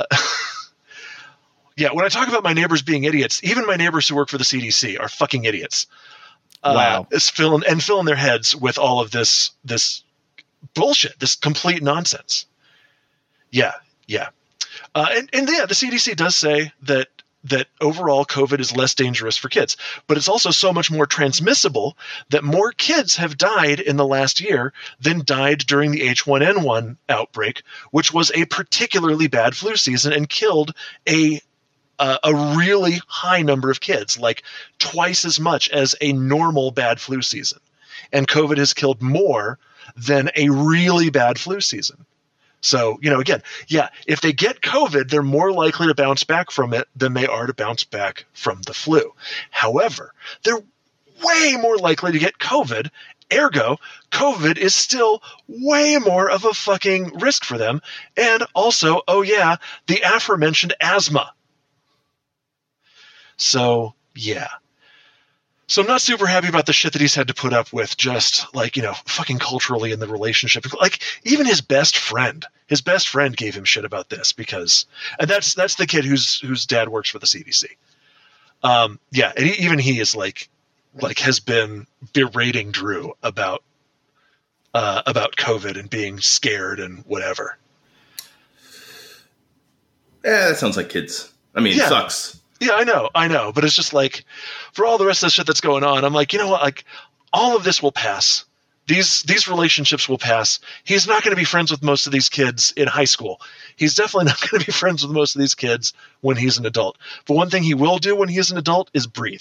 Yeah, when I talk about my neighbors being idiots, even my neighbors who work for the C D C are fucking idiots. Uh, wow. is filling and filling their heads with all of this this bullshit, this complete nonsense. Yeah, yeah. Uh, and, and yeah, the C D C does say that that overall COVID is less dangerous for kids, but it's also so much more transmissible that more kids have died in the last year than died during the H one N one outbreak, which was a particularly bad flu season and killed a uh, a really high number of kids, like twice as much as a normal bad flu season. And COVID has killed more than a really bad flu season. So, you know, again, yeah, if they get COVID, they're more likely to bounce back from it than they are to bounce back from the flu. However, they're way more likely to get COVID. Ergo, COVID is still way more of a fucking risk for them. And also, oh yeah, the aforementioned asthma. So, yeah. So I'm not super happy about the shit that he's had to put up with, just like, you know, fucking culturally in the relationship. Like, even his best friend, his best friend gave him shit about this because, and that's that's the kid whose whose dad works for the C D C. Um, yeah, and he, even he is like, like has been berating Drew about uh, about COVID and being scared and whatever. Yeah, that sounds like kids. I mean, Yeah. it sucks. Yeah, I know, I know. But it's just like, for all the rest of the shit that's going on, I'm like, you know what? Like, all of this will pass. These these relationships will pass. He's not going to be friends with most of these kids in high school. He's definitely not going to be friends with most of these kids when he's an adult. But one thing he will do when he's an adult is breathe.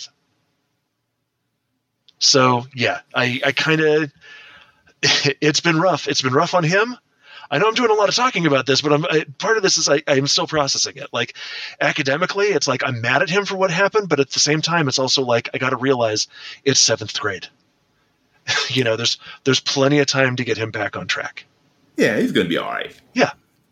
So, yeah, I, I kind of, it's been rough. It's been rough on him. I know I'm doing a lot of talking about this, but I'm I, part of this is I, I'm still processing it. Like, academically, it's like I'm mad at him for what happened, but at the same time, it's also like I got to realize it's seventh grade. You know, there's there's plenty of time to get him back on track. Yeah, he's going to be all right. Yeah.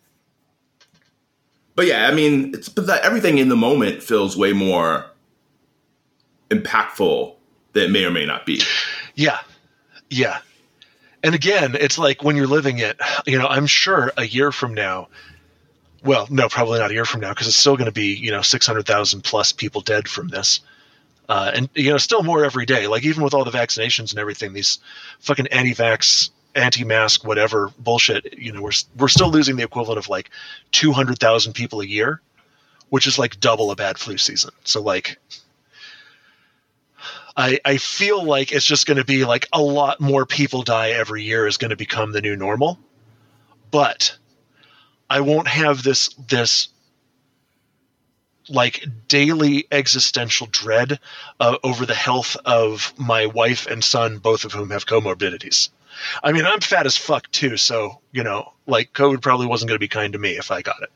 But yeah, I mean, it's but that everything in the moment feels way more impactful than it may or may not be. Yeah. Yeah. And again, it's like when you're living it, you know, I'm sure a year from now, well, no, probably not a year from now, because it's still going to be, you know, six hundred thousand plus people dead from this. Uh, and, you know, still more every day. Like, even with all the vaccinations and everything, these fucking anti-vax, anti-mask, whatever bullshit, you know, we're, we're still losing the equivalent of like two hundred thousand people a year, which is like double a bad flu season. So, like, I, I feel like it's just going to be like a lot more people die every year is going to become the new normal. But I won't have this, this like daily existential dread uh, over the health of my wife and son, both of whom have comorbidities. I mean, I'm fat as fuck too. So, you know, like COVID probably wasn't going to be kind to me if I got it,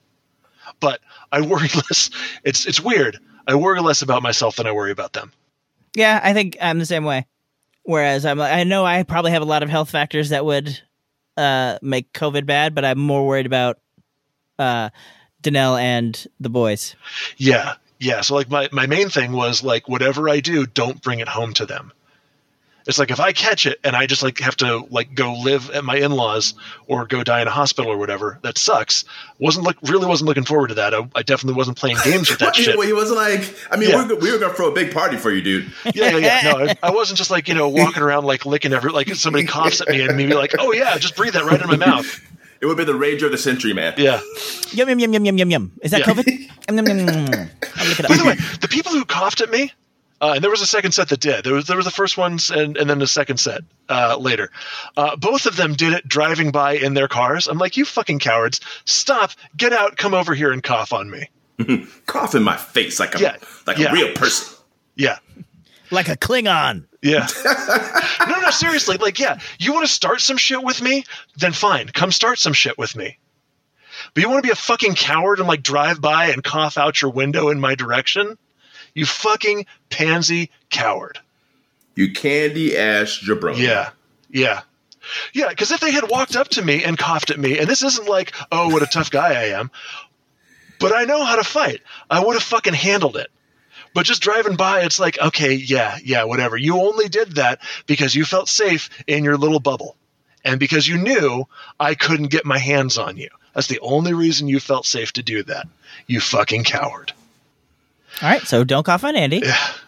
but I worry less. It's, it's weird. I worry less about myself than I worry about them. Yeah, I think I'm the same way. Whereas I'm, I know I probably have a lot of health factors that would uh, make COVID bad, but I'm more worried about uh, Danelle and the boys. Yeah, yeah. So like my, my main thing was like, whatever I do, don't bring it home to them. It's like if I catch it and I just like have to like go live at my in-laws or go die in a hospital or whatever, that sucks. Wasn't look really wasn't looking forward to that. I, I definitely wasn't playing games with that shit. Well, he wasn't like, I mean, Yeah. we, were, we were going to throw a big party for you, dude. Yeah, yeah, yeah. No, I, I wasn't just like, you know, walking around like licking every, like somebody coughs at me and me be like, oh yeah, just breathe that right in my mouth. It would be the rage of the century, man. Yeah. Yum, yum, yum, yum, yum, yum, yum. Is that Yeah. COVID? Yum, yum, yum, yum, yum. I'll look it up. By the way, the people who coughed at me, uh, and there was a second set that did. There was there was the first ones and, and then the second set uh, later. Uh, both of them did it driving by in their cars. I'm like, you fucking cowards. Stop. Get out. Come over here and cough on me. Cough in my face like a, Yeah. like Yeah. a real person. Yeah. Like a Klingon. Yeah. no, no, seriously. Like, yeah, you want to start some shit with me? Then fine. Come start some shit with me. But you want to be a fucking coward and like drive by and cough out your window in my direction? You fucking pansy coward. You candy ass jabroni. Yeah. Yeah. Yeah, because if they had walked up to me and coughed at me, and this isn't like, oh, what a tough guy I am, but I know how to fight, I would have fucking handled it. But just driving by, it's like, okay, yeah, yeah, whatever. You only did that because you felt safe in your little bubble. And because you knew I couldn't get my hands on you. That's the only reason you felt safe to do that. You fucking coward. All right, so don't cough on Andy. Yeah.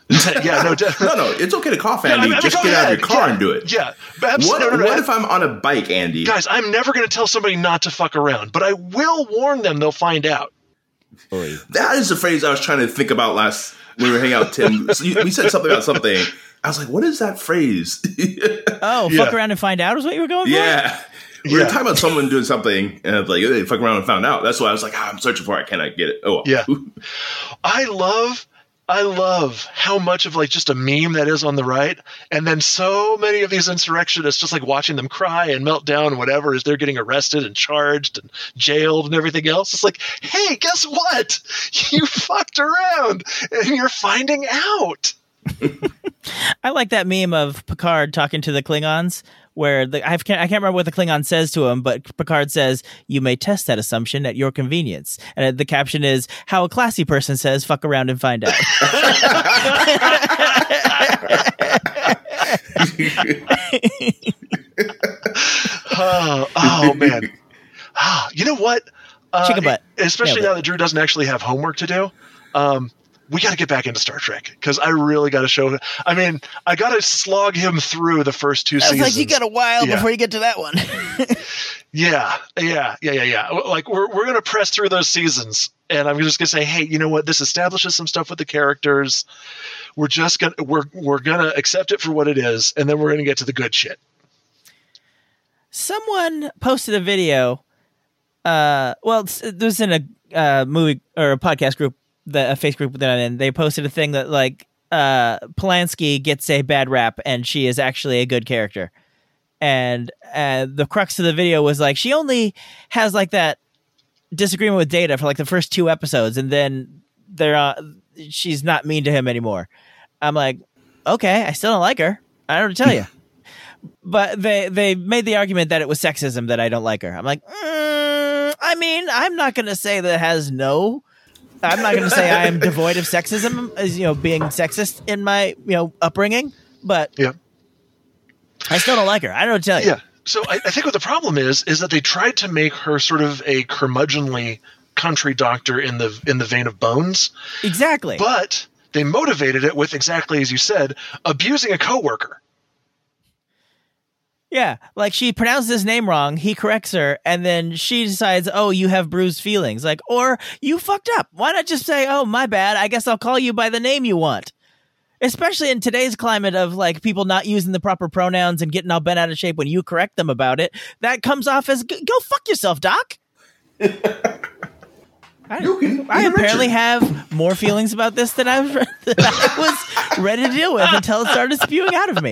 yeah, no, de- no, no. It's okay to cough, Andy. No, I mean, Just get ahead. out of your car yeah. and do it. Yeah. Abs- What, no, no, no, what I- if I'm on a bike, Andy? Guys, I'm never going to tell somebody not to fuck around, but I will warn them they'll find out. That is the phrase I was trying to think about last when we were hanging out, Tim. So you, we said something about something. I was like, what is that phrase? Oh, Yeah. fuck around and find out is what you were going for? yeah. We were Yeah. talking about someone doing something, and I was like, hey, fuck around and found out. That's why I was like, ah, I'm searching for it. I cannot get it. Oh, well. Yeah. I love, I love how much of like just a meme that is on the right. And then so many of these insurrectionists, just like watching them cry and melt down and whatever as they're getting arrested and charged and jailed and everything else. It's like, hey, guess what? You fucked around and you're finding out. I like that meme of Picard talking to the Klingons, where the I can't, I can't remember what the Klingon says to him, but Picard says, "You may test that assumption at your convenience." And the caption is, "How a classy person says, fuck around and find out." oh, oh, man. Ah, you know what? Uh, Chicken butt. Especially Nailed now it. that Drew doesn't actually have homework to do. Um, we got to get back into Star Trek because I really got to show him. I mean, I got to slog him through the first two I was seasons. like, you got a while Yeah. before you get to that one. Yeah, yeah, yeah, yeah, yeah. Like we're we're gonna press through those seasons, and I'm just gonna say, hey, you know what? This establishes some stuff with the characters. We're just gonna we're we're gonna accept it for what it is, and then we're gonna get to the good shit. Someone posted a video. Uh, well, it's- it was in a uh, movie or a podcast group, that a face group that I'm in. They posted a thing that like uh, Polanski gets a bad rap, and she is actually a good character. And uh, the crux of the video was like she only has like that disagreement with Data for like the first two episodes, and then they're uh, she's not mean to him anymore. I'm like, okay, I still don't like her. I don't know what to tell you. But they they made the argument that it was sexism that I don't like her. I'm like, mm, I mean, I'm not going to say that it has no. I'm not going to say I am devoid of sexism, as you know, being sexist in my you know upbringing. But Yeah. I still don't like her. I don't know what to tell you. Yeah. So I, I think what the problem is is that they tried to make her sort of a curmudgeonly country doctor in the in the vein of Bones, Exactly. but they motivated it with exactly as you said, abusing a coworker. Yeah, like she pronounced his name wrong, he corrects her, and then she decides, oh, you have bruised feelings. Like, or you fucked up. Why not just say, oh, my bad, I guess I'll call you by the name you want? Especially in today's climate of like people not using the proper pronouns and getting all bent out of shape when you correct them about it. That comes off as, go fuck yourself, Doc. I, You can- I you're apparently Richard. have more feelings about this than I was, than I was ready to deal with until it started spewing out of me.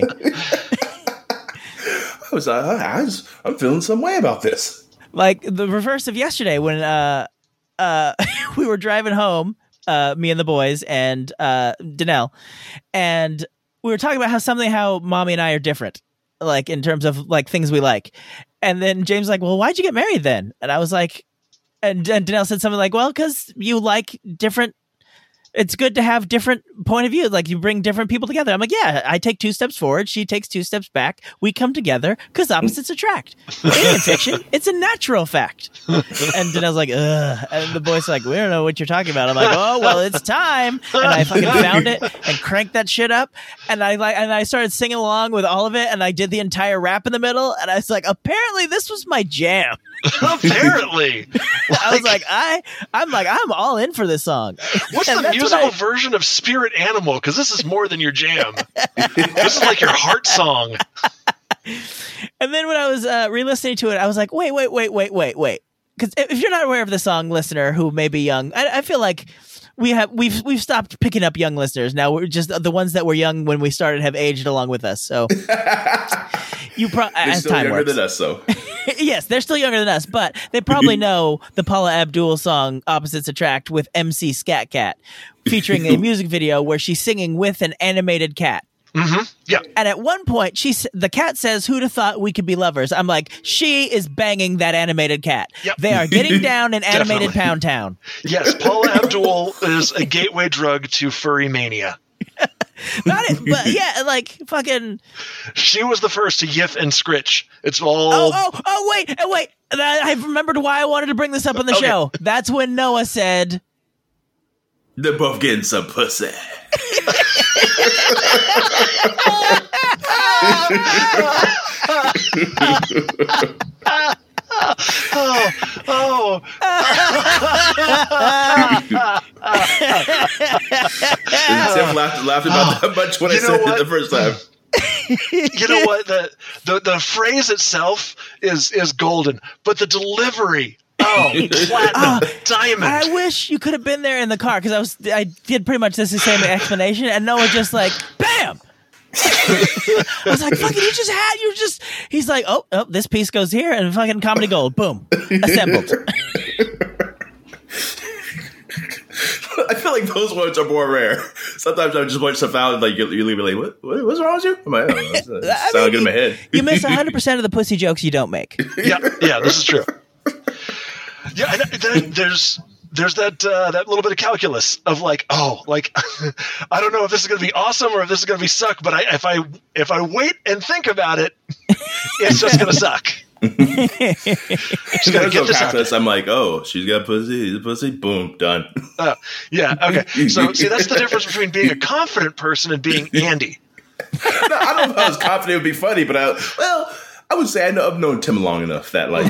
I was, uh, I was, I'm feeling some way about this. Like the reverse of yesterday when uh uh we were driving home, uh me and the boys and uh Danelle, and we were talking about how something how mommy and I are different, like in terms of like things we like. And then James was like, well, why'd you get married then? And I was like, and, and Danelle said something like, well, because you like different. It's good to have different point of view. Like you bring different people together. I'm like, yeah, I take two steps forward. She takes two steps back. We come together because opposites attract. In fiction, it's a natural fact. And then I was like, ugh. And the boys like, we don't know what you're talking about. I'm like, oh, well, it's time. And I fucking found it and cranked that shit up. And I like, and I started singing along with all of it. And I did the entire rap in the middle. And I was like, apparently this was my jam. Apparently. I was like, I, I'm like, I'm all in for this song. What's And the that's what musical I- version of Spirit Animal? Because this is more than your jam. This is like your heart song. And then when I was uh, re-listening to it, I was like, wait, wait, wait, wait, wait, wait. Because if you're not aware of the song, listener, who may be young, I, I feel like we have we've we've stopped picking up young listeners. Now we're just the ones that were young when we started have aged along with us. So you pro- They're as still time younger works. than us, though. Yes, they're still younger than us, but they probably know the Paula Abdul song "Opposites Attract" with M C Scat Cat, featuring a music video where she's singing with an animated cat. Mm-hmm. Yeah. And at one point, she s- the cat says, "Who'd have thought we could be lovers?" I'm like, she is banging that animated cat. Yep. They are getting down in animated Definitely. Pound Town. Yes, Paula Abdul is a gateway drug to furry mania. Not it, but yeah, like fucking. She was the first to yiff and scritch. It's all. Oh, oh, oh! Wait, uh, wait! That, I've remembered why I wanted to bring this up on the Okay. show. That's when Noah said, They're both getting some pussy. oh, oh. Tim laughed, laughed about that much when I said it the first time. You know what? The, the the phrase itself is is golden, but the delivery, oh, platinum, Oh, diamond. I wish you could have been there in the car because I was I did pretty much this the same explanation, and Noah just like bam. I was like, "Fucking, you just had you just." He's like, "Oh, oh, this piece goes here, and fucking comedy gold, boom, assembled." I feel like those words are more rare. Sometimes I just point stuff out and like you, you leave me like, what, what? What's wrong with you? I'm like, oh, that's, that's sound good in my head. You miss one hundred percent of the pussy jokes you don't make. Yeah, yeah, this is true. Yeah, and there, there's there's that uh, that little bit of calculus of like, oh, like I don't know if this is going to be awesome or if this is going to be suck, but I, if I if I wait and think about it, it's just going to suck. Just gotta get this calculus, I'm like, oh, she's got pussy, he's a pussy, boom, done. Uh, yeah, okay. So, see, that's the difference between being a confident person and being Andy. No, I don't know if I was confident it would be funny, but I, well, I would say I know, I've known Tim long enough that, like,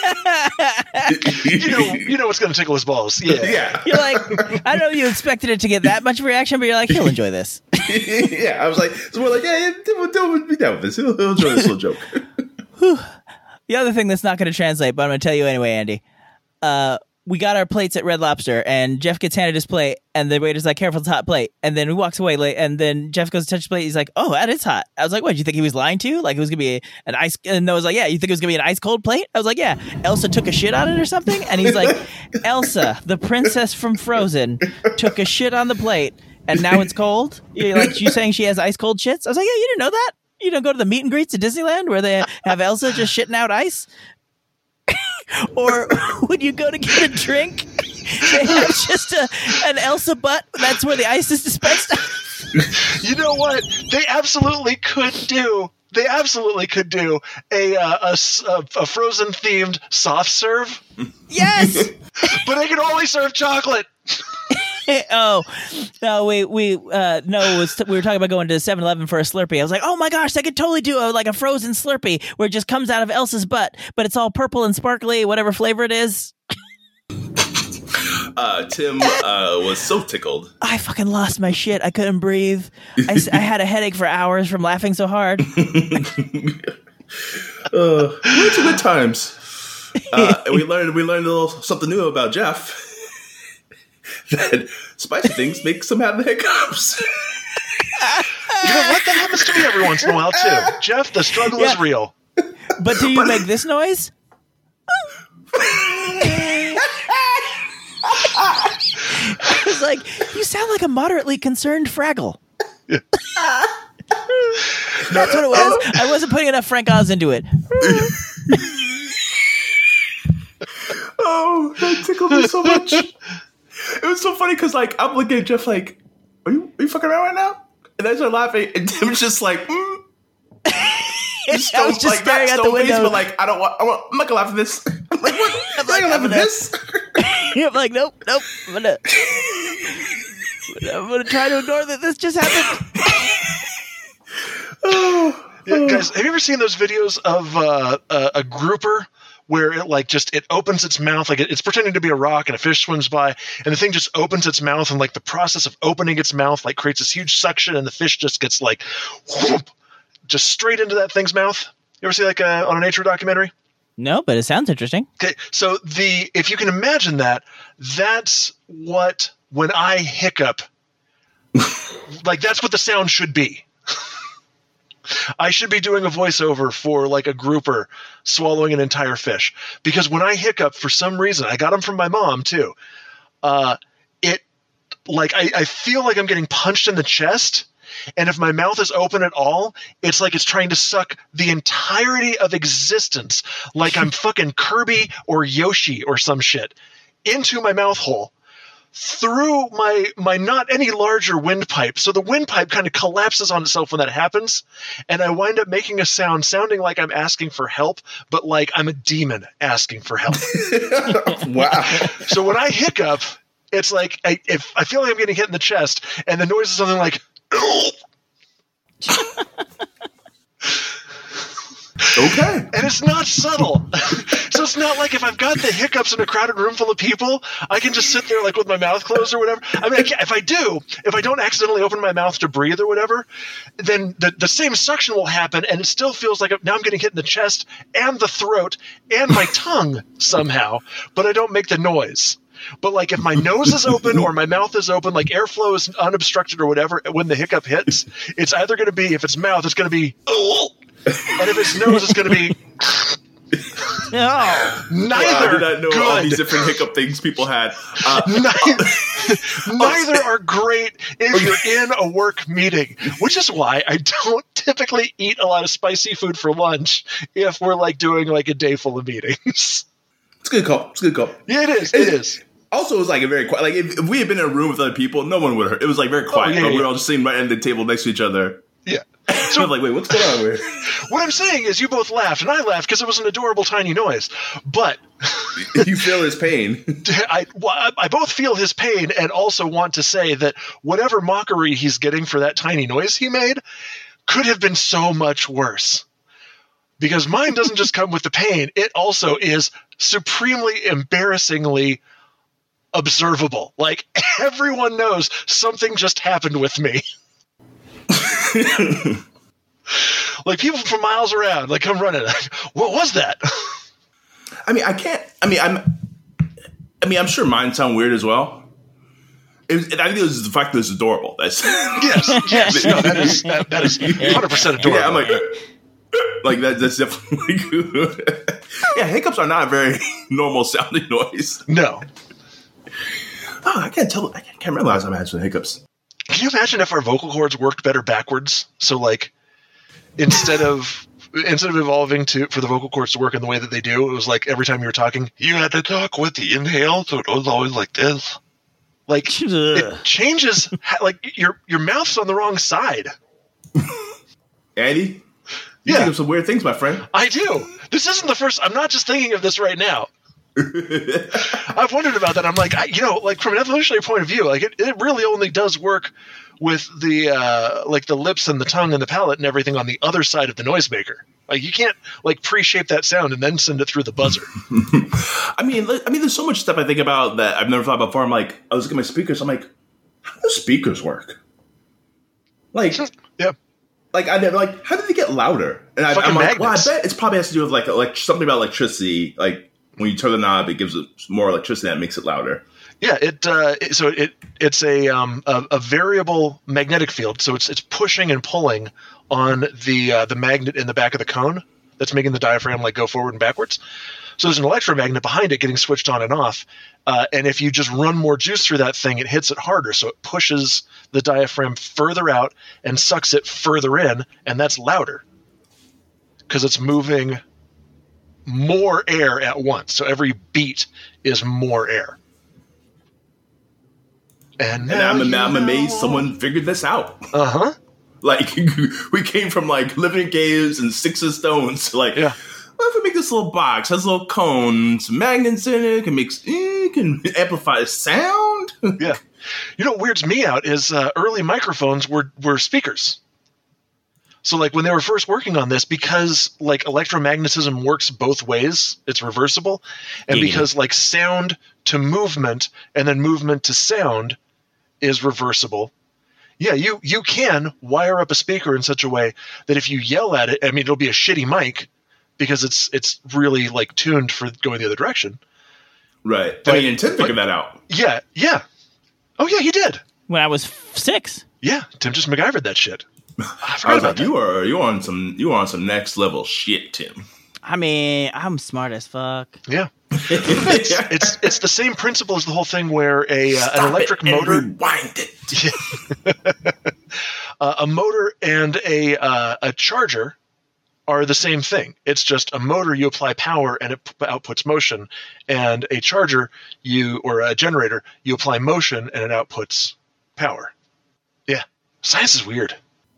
you know, you know what's going to tickle his balls. Yeah, yeah. You're like, I know you expected it to get that much reaction, but you're like, he'll enjoy this. Yeah, I was like, so we're like, yeah, yeah, Tim, Tim would be down with this. He'll, he'll enjoy this little joke. The other thing that's not going to translate, but I'm going to tell you anyway, Andy. Uh, we got our plates at Red Lobster, and Jeff gets handed his plate, and the waiter's like, "Careful, it's a hot plate." And then he walks away late, and then Jeff goes to touch the plate. He's like, "Oh, that is hot." I was like, "What? Did you think he was lying to you? Like it was gonna be an ice?" And Noah was like, "Yeah, you think it was gonna be an ice cold plate?" I was like, "Yeah." Elsa took a shit on it or something, and he's like, "Elsa, the princess from Frozen, took a shit on the plate, and now it's cold." You're like, you saying she has ice cold shits? I was like, "Yeah, you didn't know that? You don't go to the meet and greets at Disneyland where they have Elsa just shitting out ice." Or when you go to get a drink, they have just a, an Elsa butt. That's where the ice is dispensed. You know what? They absolutely could do. They absolutely could do a uh, a, a Frozen themed soft serve. Yes, but they can only serve chocolate. Oh no, we we uh, no, it was t- we were talking about going to seven eleven for a Slurpee. I was like, oh my gosh, they could totally do a, like a Frozen Slurpee where it just comes out of Elsa's butt, but it's all purple and sparkly, whatever flavor it is. Uh, Tim uh, was so tickled. I fucking lost my shit. I couldn't breathe. I, I had a headache for hours from laughing so hard. uh, we had some good times. Uh, and we learned we learned a little something new about Jeff. That spicy things makes him have the hiccups. You know what? That happens to me every once in a while too. Jeff, the struggle yeah. is real. But do you but, make this noise? I was like, you sound like a moderately concerned Fraggle. Yeah. That's what it was. I wasn't putting enough Frank Oz into it. Oh, that tickled me so much. It was so funny because, like, I'm looking at Jeff like, are you, are you fucking around right now? And I start laughing, and Tim's just like, mm. Just I was just like, staring out the window. Face, but like, I don't want, I want, I'm not gonna laugh at this. I'm like, what? I'm not gonna laugh at this. I'm like, nope, nope. I'm gonna, I'm gonna try to ignore that this just happened. Oh, yeah, guys, have you ever seen those videos of uh, a, a grouper? Where it like just it opens its mouth, like it, it's pretending to be a rock, and a fish swims by, and the thing just opens its mouth, and like the process of opening its mouth like creates this huge suction, and the fish just gets like whoop, just straight into that thing's mouth. You ever see like a, on a nature documentary? No, but it sounds interesting. Okay, so the if you can imagine that, that's what when I hiccup, like that's what the sound should be. I should be doing a voiceover for like a grouper swallowing an entire fish, because when I hiccup, for some reason, I got them from my mom too. Uh, it like I, I feel like I'm getting punched in the chest, and if my mouth is open at all, it's like it's trying to suck the entirety of existence, like I'm fucking Kirby or Yoshi or some shit, into my mouth hole. Through my my not any larger windpipe. So the windpipe kind of collapses on itself when that happens, and I wind up making a sound sounding like I'm asking for help, but like I'm a demon asking for help. Wow. So when I hiccup, it's like I, if I feel like I'm getting hit in the chest, and the noise is something like Okay. And it's not subtle. So it's not like if I've got the hiccups in a crowded room full of people, I can just sit there like with my mouth closed or whatever. I mean, I can't, if I do, if I don't accidentally open my mouth to breathe or whatever, then the, the same suction will happen, and it still feels like now I'm getting hit in the chest and the throat and my tongue somehow, but I don't make the noise. But like if my nose is open or my mouth is open, like airflow is unobstructed or whatever, when the hiccup hits, it's either going to be, if it's mouth, it's going to be, oh, and if it's nose, it's going to be. No, neither. Well, I did not know good. all these different hiccup things people had. Uh, neither neither are great if you're in a work meeting, which is why I don't typically eat a lot of spicy food for lunch if we're like doing like a day full of meetings. It's a good call. It's a good call. Yeah, it is. It is. Also, it was like a very quiet. Like if, if we had been in a room with other people, no one would have heard. It was like very quiet. Oh, yeah, but yeah. we were all just sitting right at the table next to each other. Yeah. So I'm like, wait, what's going on here? What I'm saying is you both laughed, and I laughed because it was an adorable tiny noise. But you feel his pain. I, well, I both feel his pain and also want to say that whatever mockery he's getting for that tiny noise he made could have been so much worse. Because mine doesn't just come with the pain, it also is supremely embarrassingly observable. Like, everyone knows something just happened with me. Like, people from miles around, like, come running. Like, what was that? I mean, I can't. I mean, I'm. I mean, I'm sure mine sound weird as well. It was, I think it was the fact that it's adorable. That's yes, yes. No, that is that, that is one hundred percent adorable. Yeah, I'm like, like that. That's definitely good. Yeah, hiccups are not a very normal sounding noise. No. Oh, I can't tell. I can't remember last time I had some hiccups. Can you imagine if our vocal cords worked better backwards? So, like, instead of instead of evolving to for the vocal cords to work in the way that they do, it was like every time you were talking, you had to talk with the inhale, so it was always like this. Like it changes. Like your your mouth's on the wrong side. Andy, you yeah. think of some weird things, my friend. I do. This isn't the first. I'm not just thinking of this right now. I've wondered about that. I'm like, I, you know, like from an evolutionary point of view, like it, it really only does work with the uh, like the lips and the tongue and the palate and everything on the other side of the noisemaker. Like you can't like pre-shape that sound and then send it through the buzzer. I mean, I mean, there's so much stuff I think about that I've never thought about before. I'm like, I was looking at my speakers. I'm like, how do speakers work? Like, yeah. Like I never like, how did they get louder? And I, I'm like, well, I bet it's probably has to do with like, like something about electricity, like. When you turn the knob, it gives it more electricity that makes it louder. Yeah, it, uh, it so it it's a, um, a a variable magnetic field. So it's it's pushing and pulling on the uh, the magnet in the back of the cone that's making the diaphragm like go forward and backwards. So there's an electromagnet behind it getting switched on and off. Uh, and if you just run more juice through that thing, it hits it harder. So it pushes the diaphragm further out and sucks it further in, and that's louder because it's moving more air at once. So every beat is more air. And, and I'm, I'm amazed someone figured this out. Uh-huh. Like, we came from, like, living in caves and sticks and stones to, like, yeah. well, if we make this little box, has a little cone, some magnets in it, can make, eh, can amplify the sound. Yeah. You know what weirds me out is uh, early microphones were, were speakers. So, like, when they were first working on this, because, like, electromagnetism works both ways, it's reversible, and yeah. because, like, sound to movement and then movement to sound is reversible, yeah, you you can wire up a speaker in such a way that if you yell at it, I mean, it'll be a shitty mic because it's it's really, like, tuned for going the other direction. Right. But, I mean, Tim figured that out. Yeah, yeah. Oh, yeah, he did. When I was f- six. Yeah, Tim just MacGyvered that shit. I, I was like, you are you on some you on some next level shit, Tim. I mean, I'm smart as fuck. Yeah, it's, it's it's the same principle as the whole thing where a uh, an electric it motor, and rewind it. uh, a motor and a uh, a charger are the same thing. It's just a motor you apply power and it p- outputs motion, and a charger you or a generator you apply motion and it outputs power. Yeah, science is weird.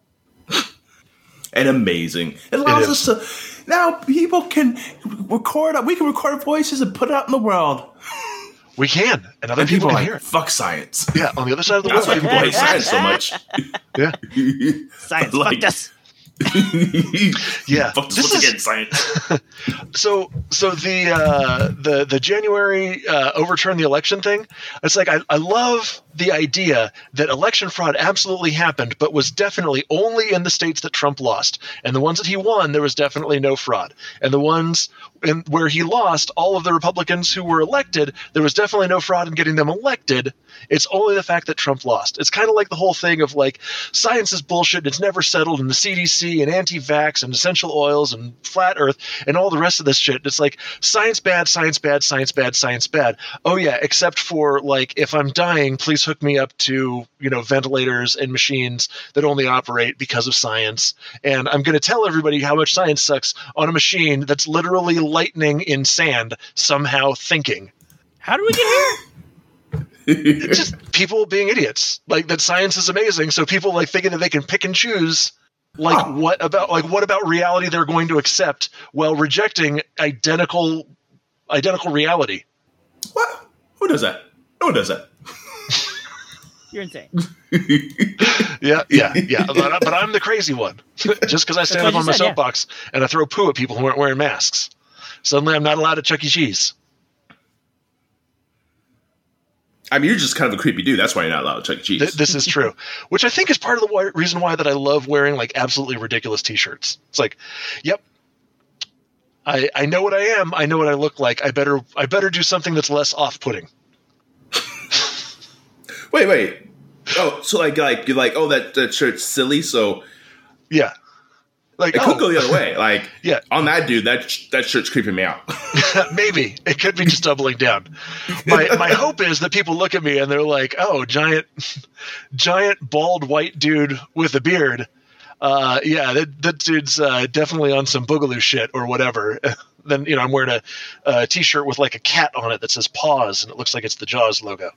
And amazing. It allows it us to now people can record we can record voices and put it out in the world. We can, and other and people, people can are hear like, it. fuck science. Yeah, on the other side of the That's world, why people hate science so much. Yeah, Science Like- fucked us. yeah. Fuck this This once is- again, science. So, so the uh, the the January uh, overturn the election thing. It's like I, I love the idea that election fraud absolutely happened, but was definitely only in the states that Trump lost, and the ones that he won, there was definitely no fraud, and the ones in, where he lost, all of the Republicans who were elected, there was definitely no fraud in getting them elected. It's only the fact that Trump lost. It's kind of like the whole thing of like science is bullshit and it's never settled, and the C D C and anti-vax and essential oils and flat earth and all the rest of this shit. It's like science bad, science bad, science bad, science bad. Oh yeah, except for like if I'm dying, please hook me up to, you know, ventilators and machines that only operate because of science. And I'm going to tell everybody how much science sucks on a machine that's literally lightning in sand somehow thinking. How did we get here? It's just people being idiots. Like that science is amazing, so people like thinking that they can pick and choose. Like Oh. what about like what about reality they're going to accept while rejecting identical identical reality? What? Who does that? No one does that. You're insane. Yeah, yeah, yeah. But, but I'm the crazy one. Just because I stand what up you on my said, yeah. soapbox and I throw poo at people who aren't wearing masks. Suddenly I'm not allowed at Chuck E. Cheese. I mean, you're just kind of a creepy dude. That's why you're not allowed to Chuck E. Cheese. Th- this is true, which I think is part of the why- reason why that I love wearing like absolutely ridiculous T-shirts. It's like, yep, I I know what I am. I know what I look like. I better I better do something that's less off-putting. Wait, wait. Oh, so like, like you're like, oh, that, that shirt's silly. So Yeah, like it oh, could go the other way. Like, Yeah. on that dude, that sh- that shirt's creeping me out. maybe it could be just doubling down. My my hope is that people look at me and they're like, oh, giant, giant bald white dude with a beard. Uh, yeah, that that dude's uh, definitely on some boogaloo shit or whatever. Then you know I'm wearing a, a t-shirt with like a cat on it that says paws and it looks like it's the Jaws logo.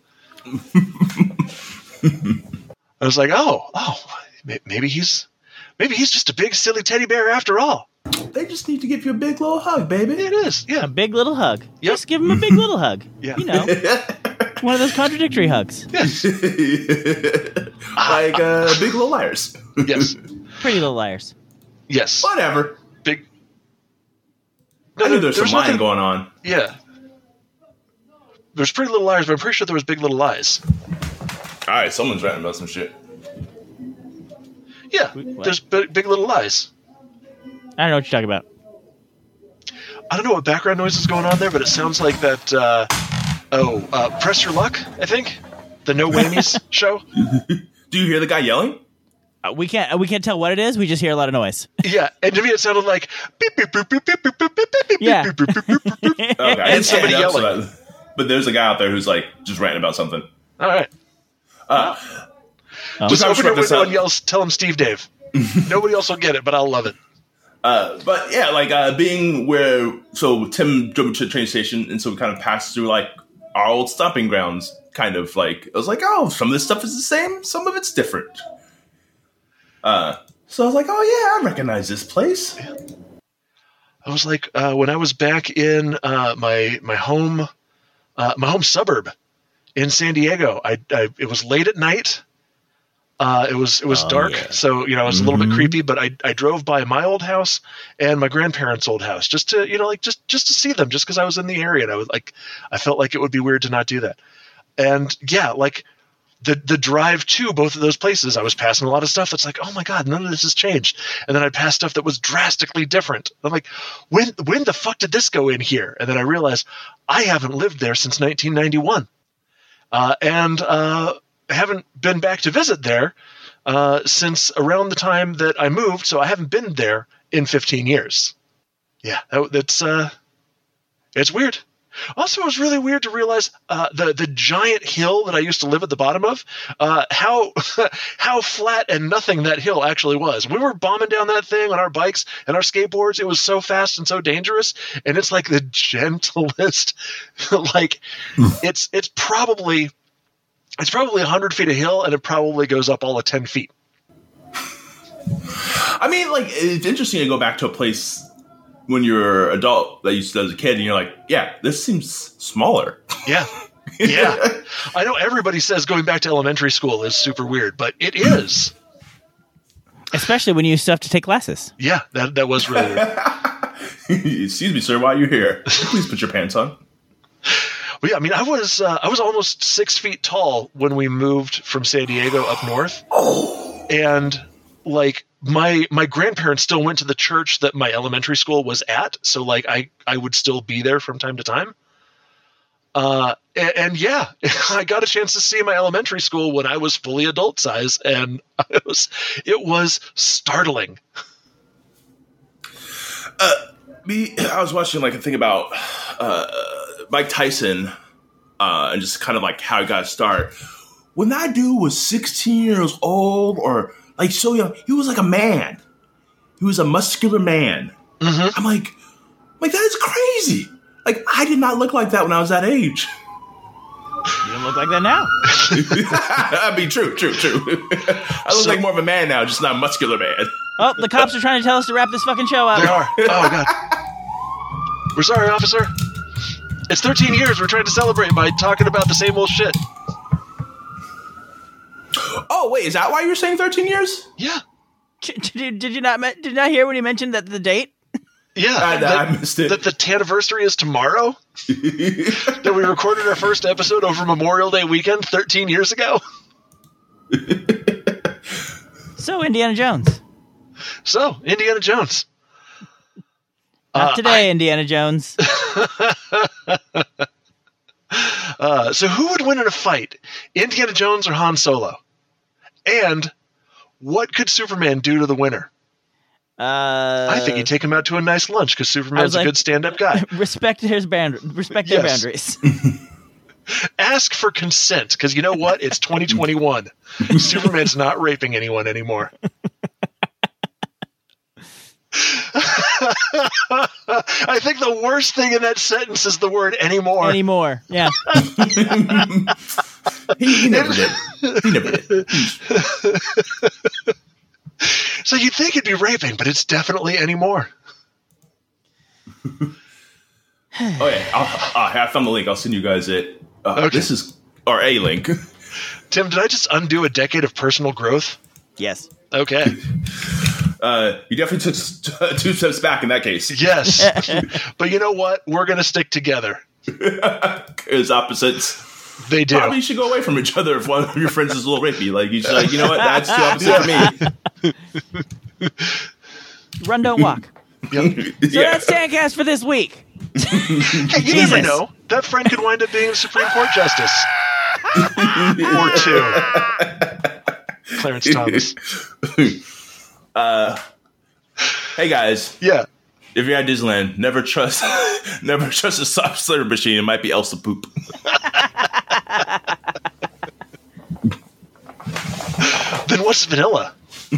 I was like, oh, oh, may- maybe he's maybe he's just a big silly teddy bear after all. They just need to give you a big little hug, baby. It is, yeah, A big little hug. Yep. Just give him a big little hug. Yeah. You know, one of those contradictory hugs. yes, Like uh, Big Little Liars. yes, Pretty Little Liars. yes. Whatever. Big. I knew there was some lying nothing- going on. Yeah. There's Pretty Little Liars, but I'm pretty sure there was Big Little Lies. All right, someone's ranting about some shit. Yeah, What? there's Big, Big Little Lies. I don't know what you're talking about. I don't know what background noise is going on there, but it sounds like that. Uh, oh, uh, Press Your Luck, I think, the No Whammies show. Do you hear the guy yelling? Uh, we can't. Uh, we can't tell what it is. We just hear a lot of noise. Yeah, and to me it sounded like beep beep beep beep beep beep beep beep beep Yeah. beep beep beep beep beep beep. Okay, I And didn't somebody stand up, so yelling. that- but there's a guy out there who's like just ranting about something. All right, Uh, just I'll open just your wrap this window up. and yell. Tell him Steve Dave. Nobody else will get it, but I'll love it. Uh, but yeah, like uh, being where so Tim drove to the train station, and so we kind of passed through like our old stomping grounds. Kind of like I was like, oh, some of this stuff is the same, some of it's different. Uh, so I was like, oh yeah, I recognize this place. I was like, uh, when I was back in uh, my my home, uh, my home suburb in San Diego. I, I it was late at night. Uh, it was it was Oh, dark, yeah. so you know it was a little bit Mhm. creepy. But I I drove by my old house and my grandparents' old house just to you know like just just to see them, just because I was in the area and I was like I felt like it would be weird to not do that. And yeah, like the the drive to both of those places, I was passing a lot of stuff that's like, oh my god, none of this has changed. And then I'd pass stuff that was drastically different. I'm like, when when the fuck did this go in here? And then I realized I haven't lived there since nineteen ninety-one, uh, and uh, haven't been back to visit there uh, since around the time that I moved. So I haven't been there in fifteen years. Yeah, that, that's uh, it's weird. Also, it was really weird to realize uh, the the giant hill that I used to live at the bottom of, uh, how how flat and nothing that hill actually was. We were bombing down that thing on our bikes and our skateboards. It was so fast and so dangerous, and it's like the gentlest. Like it's it's probably it's probably a hundred feet of hill, and it probably goes up all of ten feet. I mean, like it's interesting to go back to a place when you're an adult that you used to as a kid, and you're like, yeah, this seems smaller. Yeah, Yeah. I know everybody says going back to elementary school is super weird, but it is. Especially when you still have to take classes. Yeah, that that was really weird. Excuse me, sir, why are you here? Please put your pants on. Well, yeah, I mean, I was uh, I was almost six feet tall when we moved from San Diego up north. Oh. And like my my grandparents still went to the church that my elementary school was at, so like I I would still be there from time to time. Uh, and, and yeah, I got a chance to see my elementary school when I was fully adult size, and it was it was startling. Uh, me, I was watching like a thing about uh, Mike Tyson, uh, and just kind of like how he got started. When that dude was sixteen years old, or like so young, he was like a man. He was a muscular man. Mm-hmm. I'm like, like that is crazy. Like, I did not look like that when I was that age. You don't look like that now. I mean, true, true, true. I look So- like more of a man now, just not a muscular man. Oh, the cops are trying to tell us to wrap this fucking show up. They are. Oh god. We're sorry, officer. It's thirteen years. We're trying to celebrate by talking about the same old shit. Oh, wait, is that why you were saying thirteen years? Yeah. Did you, did you not me- did you not hear when he mentioned that the date? Yeah. I, that, I missed it. That the anniversary is tomorrow. That we recorded our first episode over Memorial Day weekend thirteen years ago. So, Indiana Jones. So, Indiana Jones. Not Uh, today, I- Indiana Jones. Uh, so who would win in a fight, Indiana Jones or Han Solo? And what could Superman do to the winner? Uh, I think he'd take him out to a nice lunch because Superman's like- a good stand-up guy. respect his band. Respect their Yes. boundaries. Ask for consent because you know what? It's twenty twenty-one. Superman's not raping anyone anymore. I think the worst thing in that sentence is the word anymore. Anymore. Yeah. he, he never did. He never did. So you'd think it'd be raping, but it's definitely anymore. Oh, yeah. I'll, I found the link. I'll send you guys it. Uh, Okay. This is, or a link. Tim, did I just undo a decade of personal growth? Yes. Okay. Uh, you definitely took two steps back in that case. Yes. But you know what? We're going to stick together. Because opposites. They do. Probably you should go away from each other if one of your friends is a little rapey. Like, you should, like, you know what? That's too opposite for me. Run, don't walk. Yep. So Yeah. that's Stancast for this week. Hey, you Jesus. never know. That friend could wind up being a Supreme Court justice. Or two. Clarence Thomas. Uh, hey guys, Yeah. if you're at Disneyland, never trust, never trust a soft slurry machine. It might be Elsa poop. Then what's vanilla?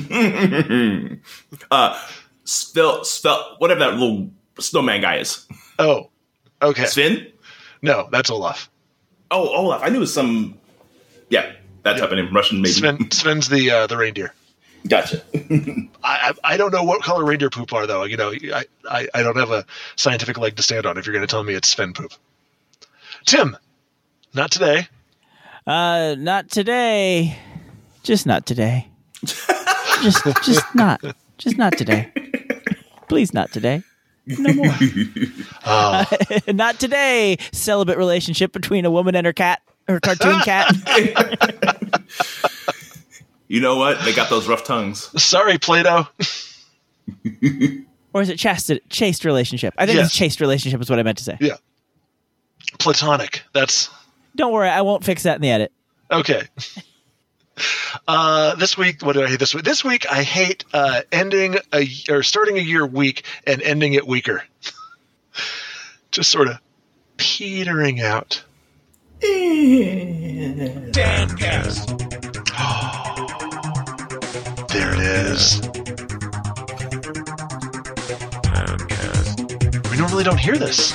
uh, spell, spell, whatever that little snowman guy is. Oh. Okay. Sven? No, that's Olaf. Oh, Olaf. I knew it was some. Yeah, that type of name, Russian maybe. Sven, Sven's the uh, the reindeer. Gotcha. I, I I don't know what color reindeer poop are though. You know, I, I, I don't have a scientific leg to stand on if you're going to tell me it's Sven poop. Tim, not today. Uh, not today. Just not today. just, just not. Just not today. Please, not today. No more. Oh. Uh, not today. Celibate relationship between a woman and her cat, her cartoon cat. You know what? They got those rough tongues. Sorry, Plato. Or is it chaste, chaste relationship? I think Yes. it's chaste relationship is what I meant to say. Yeah. Platonic. That's Don't worry, I won't fix that in the edit. okay. Uh, this week, what did I hate this week? This week, I hate uh, ending a or starting a year weak and ending it weaker. Just sort of petering out. There it is. We normally don't hear this.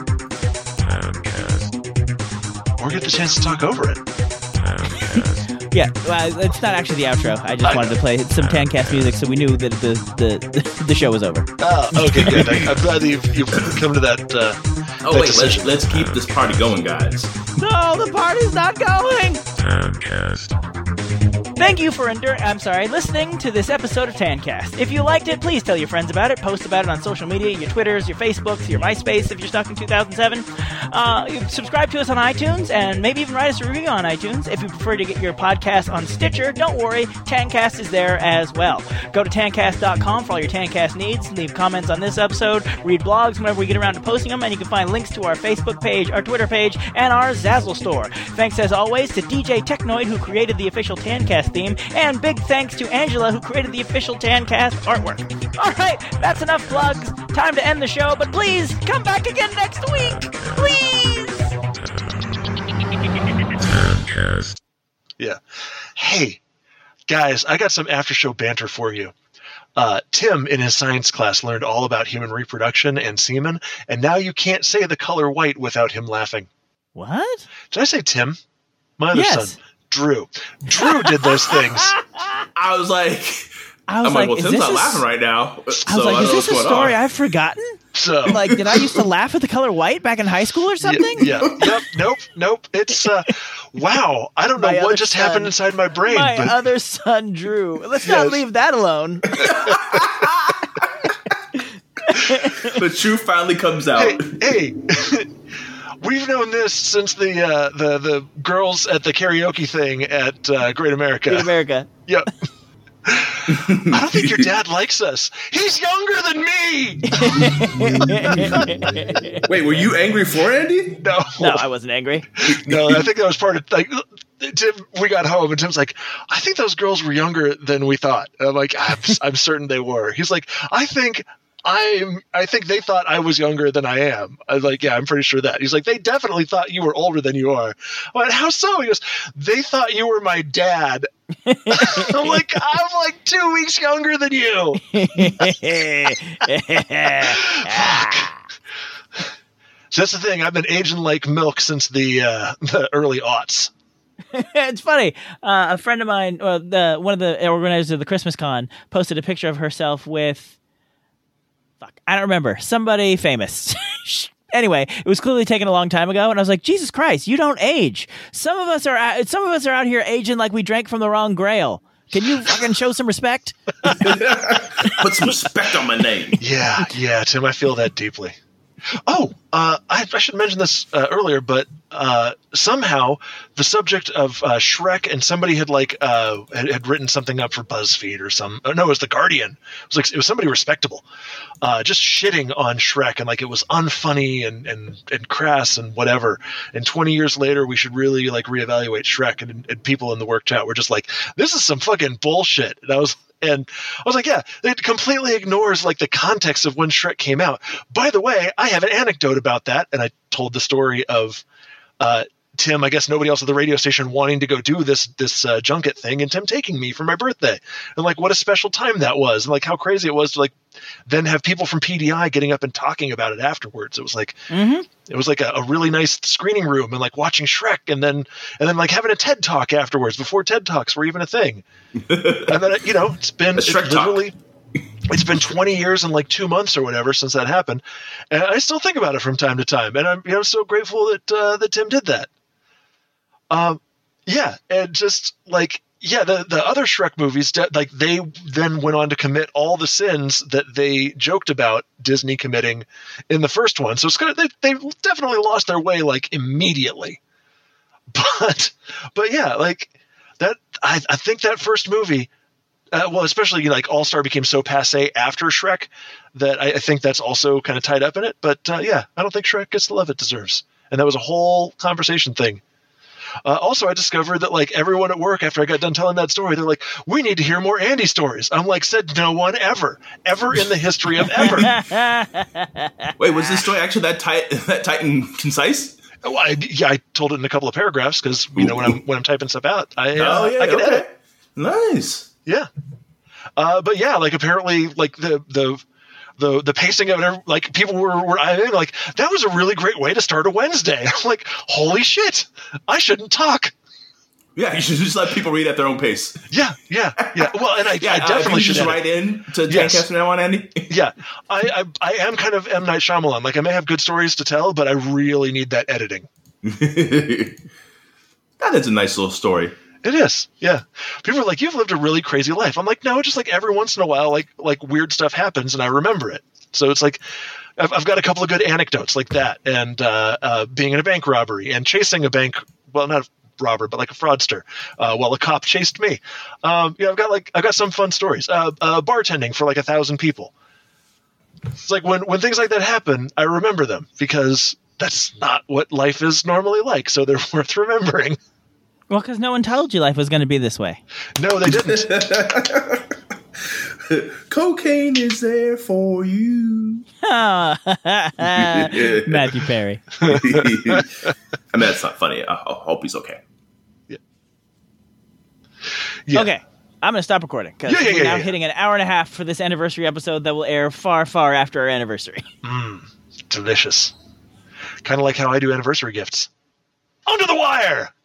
Or get the chance to talk over it. Yeah, well, it's not actually the outro. I just I wanted know. to play some Tancast music so we knew that the the, the, the show was over. Oh, okay, good. I, I'm glad that you've, you've come to that uh, Oh wait, let's let's keep this party going, guys. No, the party's not going. Thank you for enduring. I'm sorry, listening to this episode of Tancast. If you liked it, please tell your friends about it. Post about it on social media, your Twitters, your Facebooks, your MySpace if you're stuck in two thousand seven. Uh, you subscribe to us on iTunes, and maybe even write us a review on iTunes. If you prefer to get your podcast on Stitcher, don't worry, Tancast is there as well. Go to tancast dot com for all your Tancast needs. Leave comments on this episode. Read blogs whenever we get around to posting them, and you can find links to our Facebook page, our Twitter page, and our Zazzle store. Thanks as always to D J Technoid, who created the official Tancast theme, and big thanks to Angela, who created the official Tancast artwork. All right, that's enough plugs. Time to end the show, but please come back again next week. Please. Tancast. Yeah. Hey, guys, I got some after show banter for you. Uh, Tim, in his science class, learned all about human reproduction and semen, and now you can't say the color white without him laughing. What? Did I say Tim? My other Yes. son, Drew. Drew did those things. I was like, I was I'm like, like, well, is Tim's this not a, laughing right now. I was so like, I is don't know this a what's going story on. I've forgotten? So, Like, did I used to laugh at the color white back in high school or something? Yeah. yeah. Nope. Nope. Nope. It's uh, wow. I don't know My what other just son. happened inside my brain. My but other son, Drew. Let's not Yes. leave that alone. The truth finally comes out. hey, hey. We've known this since the uh, the the girls at the karaoke thing at uh, Great America. Great America. Yep. I don't think your dad likes us. He's younger than me. Wait, were you angry for Andy? No, No, I wasn't angry. no. I think that was part of like Tim. We got home and Tim's like, I think those girls were younger than we thought. And I'm like, I'm, I'm certain they were. He's like, I think. I'm. I think they thought I was younger than I am. I was like, yeah, I'm pretty sure that. He's like, they definitely thought you were older than you are. I went, how so? He goes, they thought you were my dad. I'm like, I'm like two weeks younger than you. Fuck. So that's the thing. I've been aging like milk since the uh, the early aughts. It's funny. Uh, a friend of mine, well, the one of the organizers of the Christmas Con, posted a picture of herself with. Fuck, I don't remember. Somebody famous. Anyway, it was clearly taken a long time ago, and I was like, Jesus Christ, you don't age. Some of us are out, some of us are out here aging like we drank from the wrong grail. Can you fucking show some respect? Put some respect on my name. Yeah, yeah, Tim, I feel that deeply. Oh, uh, I, I should mention this uh, earlier, but uh, somehow the subject of uh, Shrek and somebody had like uh, had, had written something up for BuzzFeed or some. Oh, no, it was The Guardian. It was like it was somebody respectable, uh, just shitting on Shrek and like it was unfunny and and and crass and whatever. And twenty years later, we should really like reevaluate Shrek. And, and people in the work chat were just like, "This is some fucking bullshit." And I was. And I was like, yeah, it completely ignores like the context of when Shrek came out. By the way, I have an anecdote about that. And I told the story of uh, Tim, I guess nobody else at the radio station wanting to go do this this uh, junket thing and Tim taking me for my birthday. And like what a special time that was. And like how crazy it was to like then have people from P D I getting up and talking about it afterwards. It was like Mm-hmm. it was like a, a really nice screening room and like watching Shrek and then and then like having a TED Talk afterwards before TED Talks were even a thing. And then you know it's been A it's Shrek Talk. literally it's been twenty years and like two months or whatever since that happened, and I still think about it from time to time. And I'm you know so grateful that uh, that Tim did that. Um, yeah, and just like yeah, the the other Shrek movies, de- like they then went on to commit all the sins that they joked about Disney committing in the first one. So it's good. They they definitely lost their way like immediately. But but yeah, like that. I I think that first movie. Uh, well, especially like All Star became so passe after Shrek that I, I think that's also kind of tied up in it. But uh, yeah, I don't think Shrek gets the love it deserves. And that was a whole conversation thing. Uh, also, I discovered that like everyone at work after I got done telling that story, they're like, "We need to hear more Andy stories." I'm like, said no one ever, ever in the history of ever. Wait, was this story actually that tight, that tight and concise? Oh, I, yeah, I told it in a couple of paragraphs because you know when I'm when I'm typing stuff out, I uh, Oh yeah, I can okay. edit. Nice. Yeah. Uh, but yeah, like apparently like the, the, the, the pacing of it, like people were, were I mean, like that was a really great way to start a Wednesday. I'm like, holy shit, I shouldn't talk. Yeah, you should just let people read at their own pace. Yeah, yeah, yeah. Well, and I, yeah, I definitely uh, you should just edit. write in to Yes. Tankcast from now on, Andy. Yeah, I, I I am kind of M. Night Shyamalan. Like, I may have good stories to tell, but I really need that editing. That is a nice little story. It is, yeah. People are like, "You've lived a really crazy life." I'm like, no, just like every once in a while, like like weird stuff happens, and I remember it. So it's like I've, I've got a couple of good anecdotes like that, and uh, uh, being in a bank robbery and chasing a bank. Well, not a robber, but like a fraudster. Uh, while a cop chased me. Um, yeah, I've got like I've got some fun stories. Uh, uh, bartending for like a thousand people. It's like when when things like that happen, I remember them because that's not what life is normally like. So they're worth remembering. Well, because no one told you life was going to be this way. No, they didn't. Cocaine is there for you. Matthew Perry. I mean, that's not funny. I, I hope he's okay. Yeah. Yeah. Okay, I'm going to stop recording because Yeah, yeah, we're yeah, now yeah. hitting an hour and a half for this anniversary episode that will air far, far after our anniversary. Mm, delicious. Kind of like how I do anniversary gifts. Under the wire!